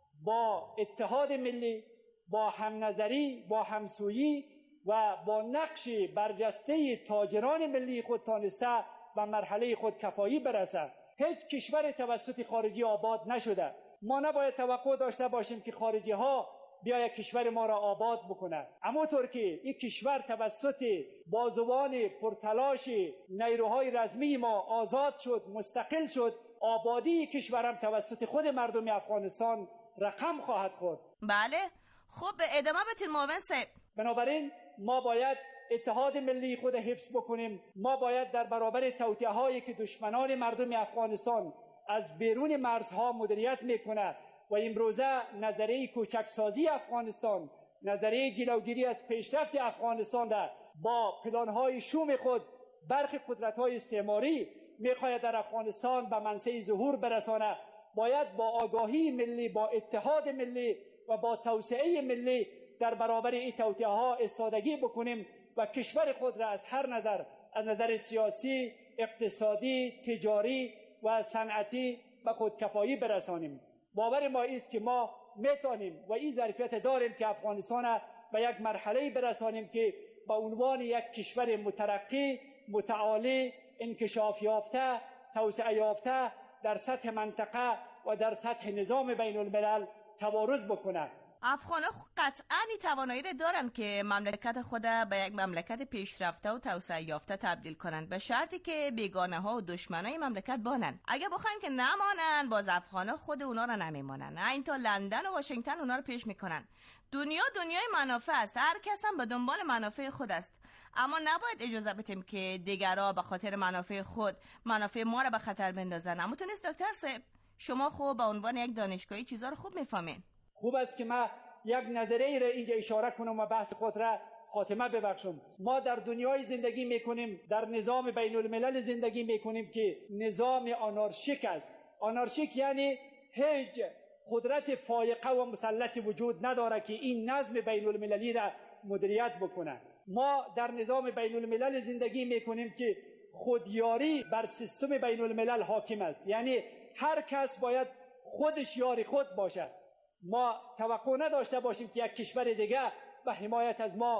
با اتحاد ملی، با همنظری، با همسویی و با نقش برجسته تاجران ملی خود تانسته به مرحله خودکفایی برسد. هیچ کشور توسط خارجی آباد نشده. ما نباید توقع داشته باشیم که خارجی ها بیاید کشور ما را آباد بکنه. اما طور که این کشور توسط بازوان پرتلاش نیروهای رزمی ما آزاد شد، مستقل شد، آبادی کشور هم توسط خود مردم افغانستان رقم خواهد خورد. بله، خب ادامه بدین معاون صاحب. بنابراین ما باید اتحاد ملی خود حفظ بکنیم. ما باید در برابر توطئه هایی که دشمنان مردم افغانستان از بیرون مرزها مدیریت میکنه و امروزه نظریه کوچکسازی افغانستان، نظریه جلوگیری از پیشرفت افغانستان را با پلانهای شوم خود برخی قدرت‌های استعماری میخواهد در افغانستان به منصه ظهور برسانه. باید با آگاهی ملی، با اتحاد ملی و با توسعه ملی در برابر این توطئه ها ایستادگی بکنیم و کشور خود را از هر نظر، از نظر سیاسی، اقتصادی، تجاری و صنعتی به خودکفایی برسانیم. باور ما است که ما میتونیم و این ظرفیت داریم که افغانستان به یک مرحله برسانیم که به عنوان یک کشور مترقی، متعالی، انکشاف یافته، توسعه یافته در سطح منطقه و در سطح نظام بین الملل تبارز بکنه. افغان‌ها قطعاً توانایی را دارن که مملکت خود به یک مملکت پیشرفته و توسعه یافته تبدیل کنن، به شرطی که بیگانه‌ها و دشمنای مملکت بانن. اگه بخواین که نمانن، باز افغان‌ها خود اونا را نمیمانن. این تا لندن و واشنگتن اونا رو پیش میکنن. دنیای منافع است. هر کس هم به دنبال منافع خود است. اما نباید اجازه بدیم که دیگرها به خاطر منافع خود منافع ما را به خطر بندازن. اما تو نیست دکتر صاحب، شما خوب به عنوان یک دانشگاهی چیزا رو خوب میفهمین. خوب است که من یک نظریه را اینجا اشاره کنم و بحث خود را خاتمه ببخشم. ما در دنیای زندگی میکنیم، در نظام بین الملل زندگی میکنیم که نظام آنارشیک است. آنارشیک یعنی هیچ قدرت فایقه و مسلط وجود نداره که این نظم بین المللی را مدیریت بکنه. ما در نظام بین الملل زندگی میکنیم که خودیاری بر سیستم بین الملل حاکم است. یعنی هر کس باید خودش یاری خود باشد. ما توقع نداشته باشیم که یک کشور دیگه به حمایت از ما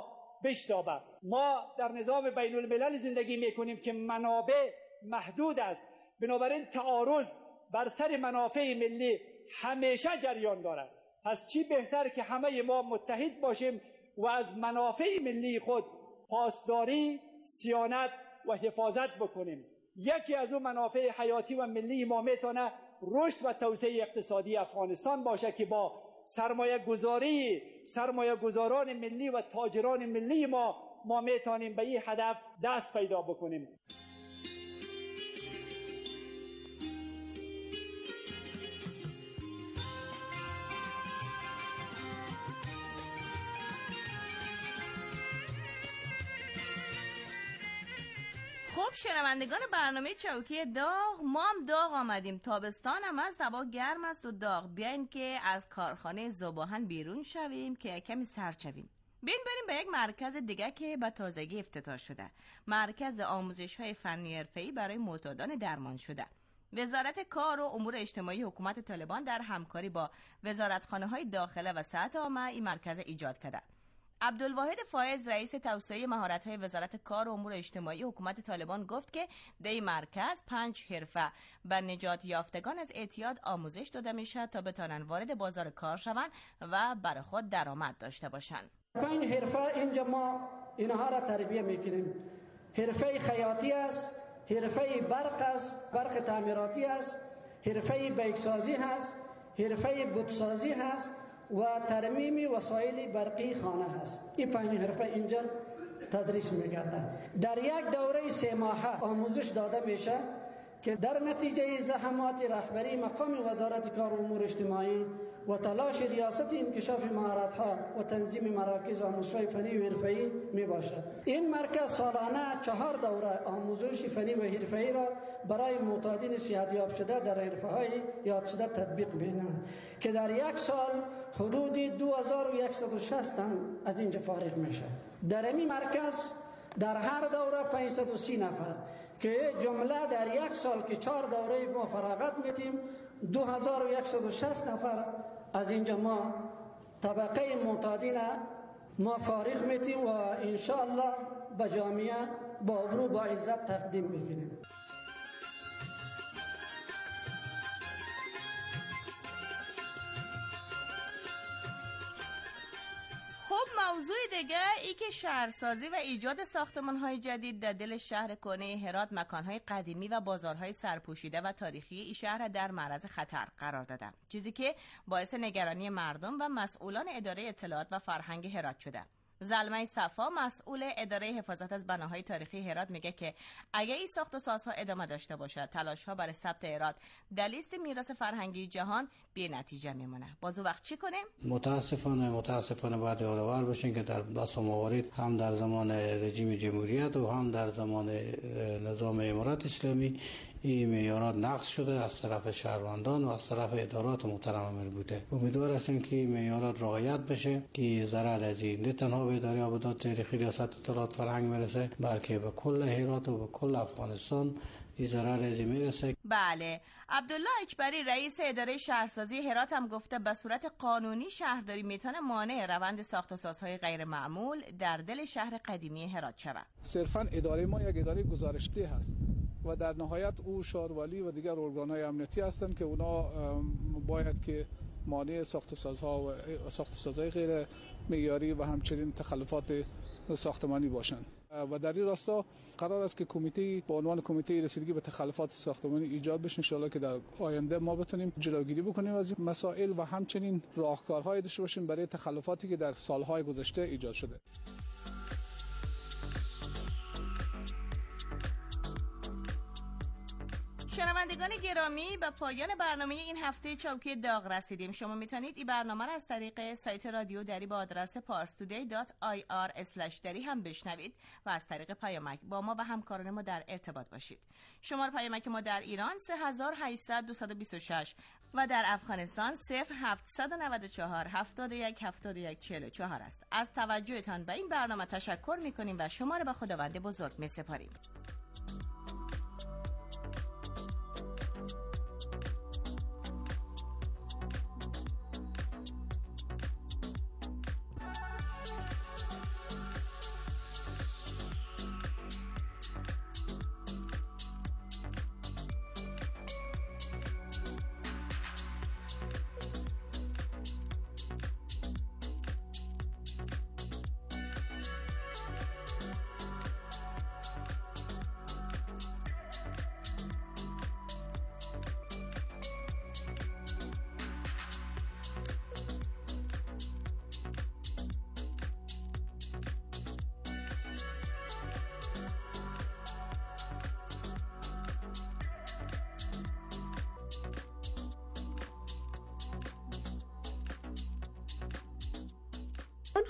بشتابه. ما در نظام بین الملل زندگی میکنیم که منابع محدود است، بنابراین تعارض بر سر منافع ملی همیشه جریان دارد. پس چی بهتر که همه ما متحد باشیم و از منافع ملی خود پاسداری، صیانت و حفاظت بکنیم. یکی از اون منافع حیاتی و ملی ما میتونه رشد و توسعه اقتصادی افغانستان باشه که با سرمایه گذاران ملی و تاجران ملی ما میتونیم به این هدف دست پیدا بکنیم. خب شنوندگان برنامه چوکی داغ، ما هم داغ آمدیم. تابستان هم است، هوا گرم است و داغ. بیاین که از کارخانه ذوباهن بیرون شویم که کمی سرد شویم. بیاین بریم به یک مرکز دیگه که به تازگی افتتاح شده. مرکز آموزش‌های فنی حرفه‌ای برای معتادان درمان شده. وزارت کار و امور اجتماعی حکومت طالبان در همکاری با وزارتخانه‌های داخله و صحت عامه این مرکز ایجاد کرده. عبدالواحد فایز رئیس توسعه مهارت‌های وزارت کار و امور اجتماعی حکومت طالبان گفت که در این مرکز 5 حرفه به نجات یافتگان از اعتیاد آموزش داده میشه تا بتانن وارد بازار کار شوند و برای خود درآمد داشته باشند. 5 حرفه اینجا ما اینها را تربیت میکنیم. حرفه خیاطی است، حرفه برق است، برق تعمیراتی است، حرفه بیکسازی است، حرفه بتسازی است و ترمیم وسایل برقی خانه هست. این 5 حرفه اینجا تدریس می‌گردد. در یک دوره 3 ماهه آموزش داده میشه که در نتیجه زحمات رهبری مقام وزارت کار و امور اجتماعی و تلاش ریاست انکشاف مهارت‌ها و تنظیم مراکز آموزش‌های فنی و حرفه‌ای میباشد. این مرکز سالانه 4 دوره آموزش فنی و حرفه‌ای را برای معتادین صحتیاب شده در حرفه‌های یاد شده تطبیق می‌نماید که در یک سال حدود 2160 تن از اینجا فارغ میشه. در این مرکز در هر دوره 530 نفر که جمله در یک سال که 4 دوره ما فراغت میتیم 2160 نفر از اینجا ما طبقه معتادین ما فارغ میتیم و انشاءالله به جامعه با ابرو با عزت تقدیم میکنیم. موضوع دیگه ای که شهرسازی و ایجاد ساختمان‌های جدید در دل شهر کهنه هرات مکان‌های قدیمی و بازارهای سرپوشیده و تاریخی این شهر در معرض خطر قرار داده، چیزی که باعث نگرانی مردم و مسئولان اداره اطلاعات و فرهنگ هرات شده. زلمه صفا مسئول اداره حفاظت از بناهای تاریخی هرات میگه که اگه این ساخت و سازها ادامه داشته باشه تلاش‌ها برای ثبت هرات در لیست میراث فرهنگی جهان بی نتیجه میمونه. باز وقت چی کنیم؟ متاسفانه باید یادآور باشین که در بس موارد هم در زمان رژیم جمهوریت و هم در زمان نظام امارات اسلامی این معیارات نقض شده از طرف شهروندان و از طرف ادارات محترم امر بوده. امیدوار هستیم که این معیارات رعایت بشه که ضرر از این نه تنها به اداره آبادات تاریخی ریاست اطلاعات فرهنگ میرسه بلکه به کل هرات و به کل افغانستان این ضرر از این میرسه. بله، عبدالله اکبری رئیس اداره شهرسازی هرات هم گفته به صورت قانونی شهرداری میتونه مانع روند ساخت و سازهای غیر معمول در دل شهر قدیمی هرات شود. صرفا اداره ما یک اداره گزارشی هست و در نهایت او شهروالی و دیگر ارگان‌های امنیتی هستند که اونا باید که مانع ساخت و سازها و ساخت و سازهای غیر معیاری و همچنین تخلفات ساختمانی باشند. و در این راستا قرار است که کمیته با عنوان کمیته رسیدگی به تخلفات ساختمانی ایجاد بشه، ان شاءالله که در آینده ما بتونیم جلوگیری بکنیم از این مسائل و همچنین راهکارهای داشته باشیم برای تخلفاتی که در سالهای گذشته ایجاد شده. شنوندگان گرامی، به پایان برنامه این هفته چوکی داغ رسیدیم. شما میتونید این برنامه را از طریق سایت رادیو دری با آدرس parstoday.ir/dari هم بشنوید و از طریق پیامک با ما و همکاران ما در ارتباط باشید. شماره پیامک ما در ایران 3800-226 و در افغانستان 0794 71 71 44 است. از توجهتان به این برنامه تشکر میکنیم و شما را به خداوند بزرگ میسپاریم.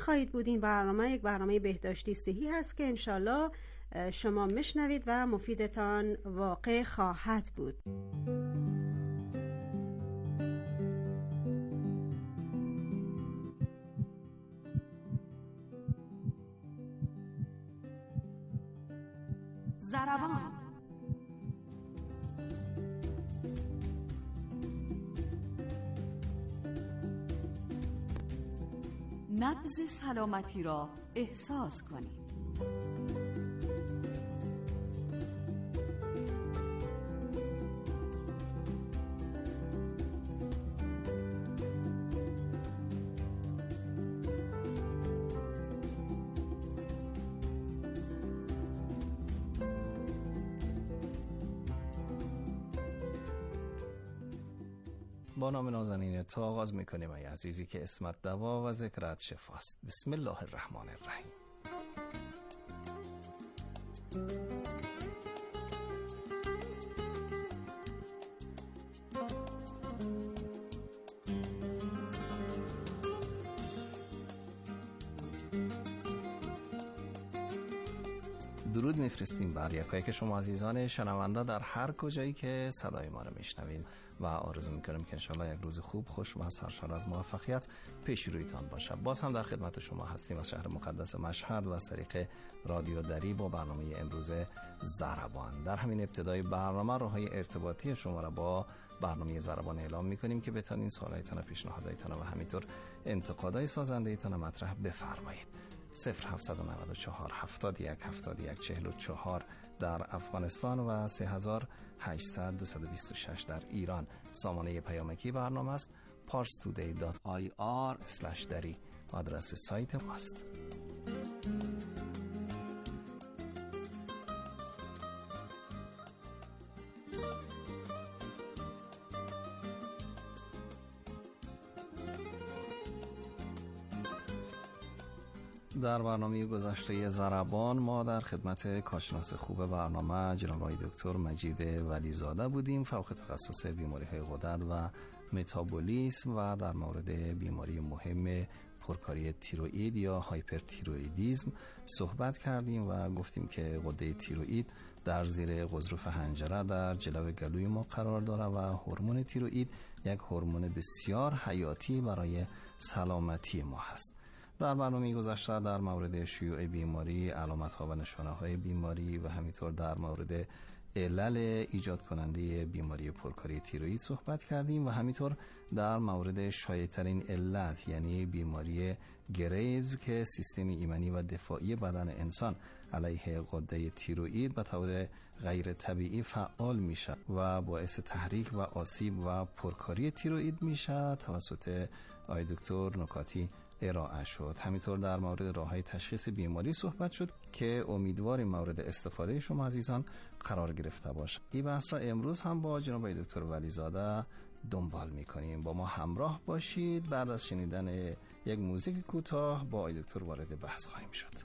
خواهید بود. این برنامه یک برنامه بهداشتی صحی هست که انشالله شما میشنوید و مفیدتان واقع خواهد بود. ضربان. نبض سلامتی را احساس کنید. با نام نازنین تو آغاز میکنیم ای عزیزی که اسمت دوا و ذکرت شفاست. بسم الله الرحمن الرحیم. درود میفرستیم بر یکایی که شما عزیزان شنونده در هر کجایی که صدای ما رو میشنوید و آرزو میکنیم که انشالله یک روز خوب، خوش و سرشار از موفقیت پیش رویتان باشه. باز هم در خدمت شما هستیم از شهر مقدس مشهد و از طریق رادیو دری با برنامه امروز ضربان. در همین ابتدای برنامه راههای ارتباطی شما را با برنامه ضربان اعلام میکنیم که بتونین سوالایتان و پیشنهاداتتان و همینطور انتقادهای سازنده‌ایتان مطرح بفرمایید. 0794 71 71 44 در افغانستان و 3800 226 در ایران. سامانه پیامکی برنامه است parstoday.ir/dari. آدرس سایت ماست. در برنامه گذشته ضربان ما در خدمت کارشناس خوب برنامه جناب آقای دکتر مجید ولیزاده بودیم، فوق تخصص بیماری‌های غدد و متابولیسم و در مورد بیماری مهم پرکاری تیروئید یا هایپرتیروئیدیسم صحبت کردیم و گفتیم که غده تیروئید در زیر غضروف حنجره در جلو گلوی ما قرار داره و هورمون تیروئید یک هورمون بسیار حیاتی برای سلامتی ما هست. در برنامه گذشته در مورد شیوع بیماری، علامت‌ها و نشانه‌های بیماری و همینطور در مورد علل ایجاد کننده بیماری پرکاری تیروئید صحبت کردیم و همینطور در مورد شایع‌ترین علت یعنی بیماری گریوز که سیستم ایمنی و دفاعی بدن انسان علیه غده تیروئید به طور غیر طبیعی فعال میشه و باعث تحریک و آسیب و پرکاری تیروئید میشه توسط آقای دکتر نکاتی ارائه شد. همینطور در مورد راه‌های تشخیص بیماری صحبت شد که امیدواریم مورد استفاده شما عزیزان قرار گرفته باشه. این بحث را امروز هم با جناب دکتر ولیزاده دنبال می‌کنیم. با ما همراه باشید. بعد از شنیدن یک موزیک کوتاه با آقای دکتر وارد بحث خواهیم شد.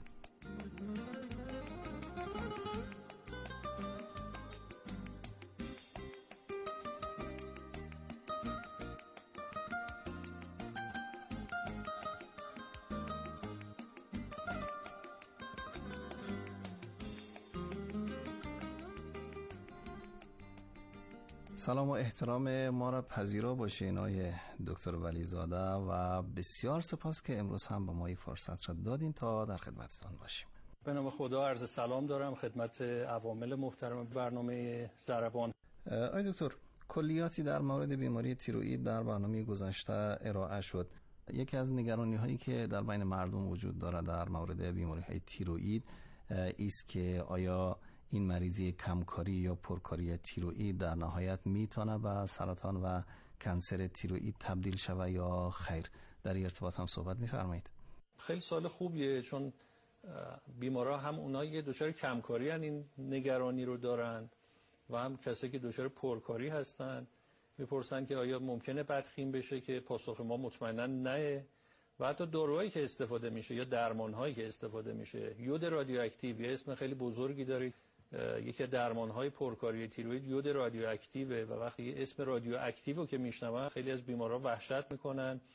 سلام و احترام ما را پذیرا باشین آقای دکتر ولیزاده و بسیار سپاس که امروز هم با ما این فرصت را دادین تا در خدمتتان باشیم. به نام خدا عرض سلام دارم خدمت عوامل محترم برنامه ضربان. آقای دکتر، کلیاتی در مورد بیماری تیروئید در برنامه گذشته ارائه شد. یکی از نگرانی هایی که در بین مردم وجود داره در مورد بیماری های تیروئید است که آیا این مریضی کمکاری یا پرکاری تیروئید در نهایت میتونه به سرطان و کنسر تیروئید تبدیل شود یا خیر؟ در این ارتباط هم صحبت می‌فرمایید. خیلی سوال خوبیه، چون بیمارا هم اونایی که دچار کمکاری هستند این نگرانی رو دارن و هم کسایی که دچار پرکاری هستن میپرسن که آیا ممکنه بدخیم بشه، که پاسخ ما مطمئنا نه. و حتی داروهایی که استفاده میشه یا درمانهایی که استفاده میشه، یود رادیواکتیو یا اسم خیلی بزرگی داره، یکی از درمانهای پرکاری تیروئید یود رادیواکتیوه و وقتی اسم رادیواکتیو رو که میشنون خیلی از بیمارا وحشت میکنن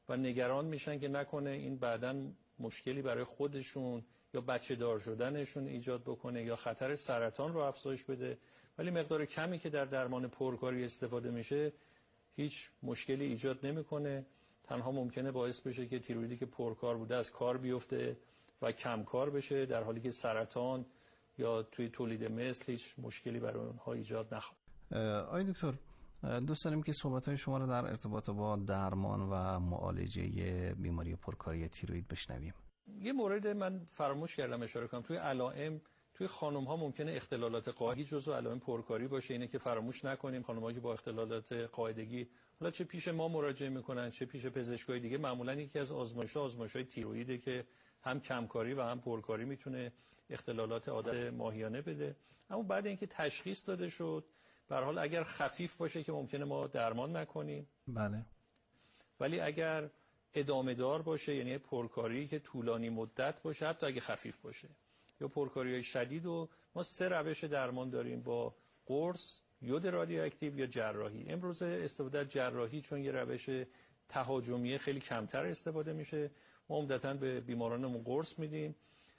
و نگران میشن که نکنه این بعداً مشکلی برای خودشون یا بچه دار شدنشون ایجاد بکنه یا خطر سرطان رو افزایش بده. ولی مقدار کمی که در درمان پرکاری استفاده میشه هیچ مشکلی ایجاد نمیکنه، تنها ممکنه باعث بشه که تیرویدی که پرکار بوده از کار بیفته و کم کار بشه، در حالی که سرطان یا توی تولید مثل هیچ مشکلی برای اونها ایجاد نخواهد. آقای دکتر، دوست داریم که صحبت‌های شما رو در ارتباط با درمان و معالجه بیماری پرکاری تیروئید بشنویم. یه مورد من فراموش کردم اشاره کنم، توی علائم توی خانم‌ها ممکنه اختلالات قاعدگی جزو علائم پرکاری باشه. اینه که فراموش نکنیم خانم‌ها که با اختلالات قاعدگی حالا چه پیش ما مراجعه میکنن چه پیش پزشکای دیگه، معمولا یکی از آزمایش‌های تیروئیده که هم کمکاری و هم پرکاری میتونه اختلالات عادت ماهیانه بده. اما بعد اینکه تشخیص داده شد، به هر حال اگر خفیف باشه که ممکنه ما درمان نکنیم، بله، ولی اگر ادامه دار باشه، یعنی پرکاری که طولانی مدت باشه، حتی اگه خفیف باشه، یا پرکاری‌های شدید، و ما 3 روش درمان داریم: با قرص، یود رادیواکتیو یا جراحی. امروز استفاده از جراحی چون یه روش تهاجمیه خیلی کمتر استفاده میشه، ما عمدتاً به بیمارانمون قرص میدیم.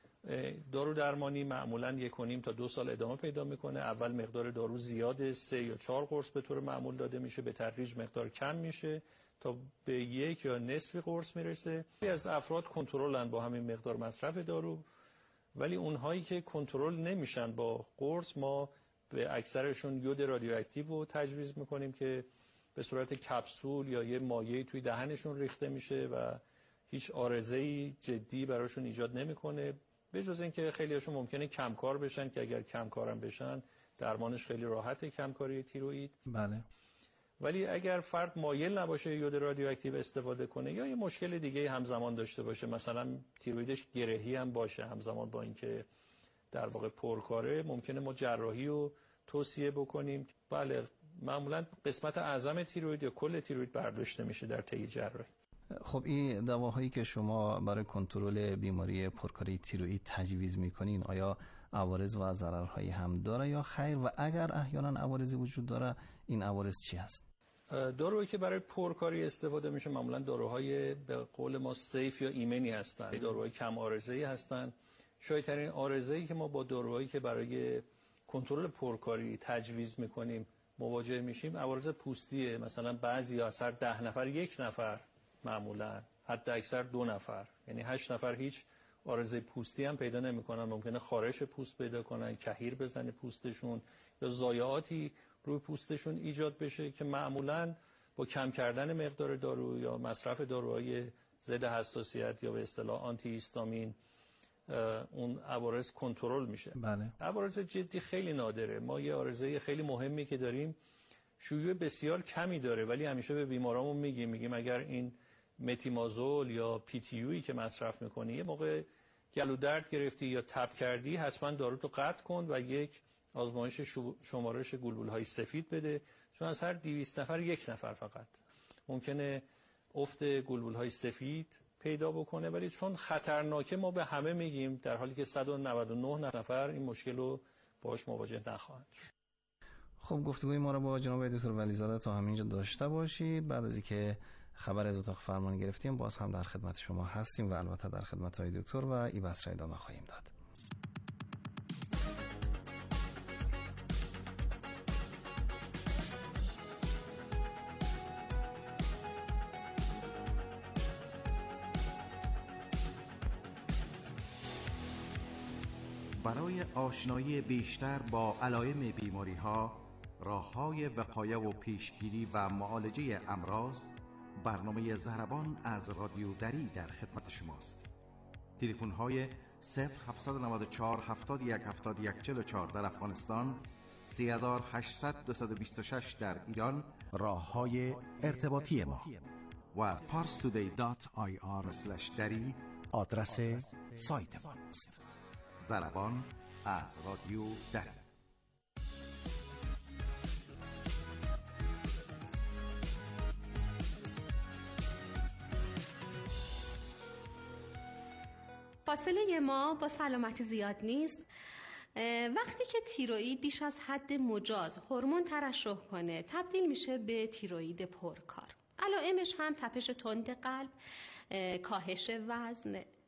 دارو درمانی معمولاً 1.5 تا 2 سال ادامه پیدا میکنه. اول مقدار دارو زیاده، 3 یا 4 قرص به طور معمول داده میشه، به تدریج مقدار کم میشه تا به 1 یا نصف قرص میرسه. از افراد کنترلن با همین مقدار مصرف دارو، ولی اونهایی که کنترل نمیشن با قرص، ما به اکثرشون یود رادیواکتیو رو تجویز میکنیم که به صورت کپسول یا یه مایعی توی دهنشون ریخته میشه و هیچ عارضه‌ای جدی براشون ایجاد نمیکنه، به جز اینکه خیلی‌هاشون ممکنه کمکار بشن که اگر کمکارم بشن درمانش خیلی راحته، کمکاری تیروئید. بله. ولی اگر فرد مایل نباشه یود رادیواکتیو استفاده کنه یا یه مشکل دیگه همزمان داشته باشه، مثلا تیروئیدش گرهی هم باشه همزمان با اینکه در واقع پرکاره، ممکنه ما جراحی رو توصیه بکنیم. بله، معمولا قسمت اعظم تیروئید یا کل تیروئید برداشته میشه در طی جراحی. خب این دواهایی که شما برای کنترل بیماری پرکاری تیروئید تجویز میکنین، آیا عوارض و ضررهایی هم داره یا خیر؟ و اگر احیانا عوارضی وجود داره، این عوارض چی هست؟ داروهایی که برای پرکاری استفاده میشه معمولا داروهای به قول ما سیف یا ایمنی هستن، داروهای کم عارضه‌ای هستن. شایدترین عارضه‌ای که ما با داروهایی که برای کنترل پرکاری تجویز میکنیم مواجه میشیم عوارض پوستیه. مثلا بعضی از هر 10 نفر 1 نفر، معمولا حتی اکثر 2 نفر، یعنی 8 نفر هیچ عارضه پوستی هم پیدا نمیکنن. ممکنه خارش پوست پیدا کنن، کهیر بزنه پوستشون یا ضایعاتی روی پوستشون ایجاد بشه که معمولا با کم کردن مقدار دارو یا مصرف داروهای ضد حساسیت یا به اصطلاح آنتی هیستامین اون عوارض کنترل میشه. بله. عوارض جدی خیلی نادره. ما یه عارضه خیلی مهمی که داریم شیوع بسیار کمی داره، ولی همیشه به بیمارامون میگیم اگر این متیمازول یا PTUی که مصرف میکنی یه موقع گلو درد گرفتی یا تب کردی، حتما داروتو قطع کن و یک آزمایش شمارش گلبولهای سفید بده، چون از هر 200 نفر 1 نفر فقط ممکنه افت گلبولهای سفید پیدا بکنه. ولی چون خطرناکه ما به همه میگیم، در حالی که 199 نفر این مشکل رو باهاش مواجه نخواهند. خب گفتگوی ما رو با جناب دکتر ولیزاده تا همینجا داشته باشید. بعد از اینکه خبر از اتاق فرمان گرفتیم، باز هم در خدمت شما هستیم و البته در خدمت های دکتر و این بحث را ادامه خواهیم داد. برای آشنایی بیشتر با علائم بیماری‌ها، راه‌های وقایه و پیشگیری و معالجه امراض، برنامه ضربان از رادیو دری در خدمت شماست. تلفن‌های 0794 71 71 44 در افغانستان، 3800 226 در ایران راه‌های ارتباطی ما و parstoday.ir/dari آدرس سایت ماست. ضربان از رادیو دری. فاصله ما با سلامتی زیاد نیست. وقتی که تیروئید بیش از حد مجاز هورمون ترشح کنه، تبدیل میشه به تیروئید پرکار. علائمش هم تپش تند قلب، کاهش وزن،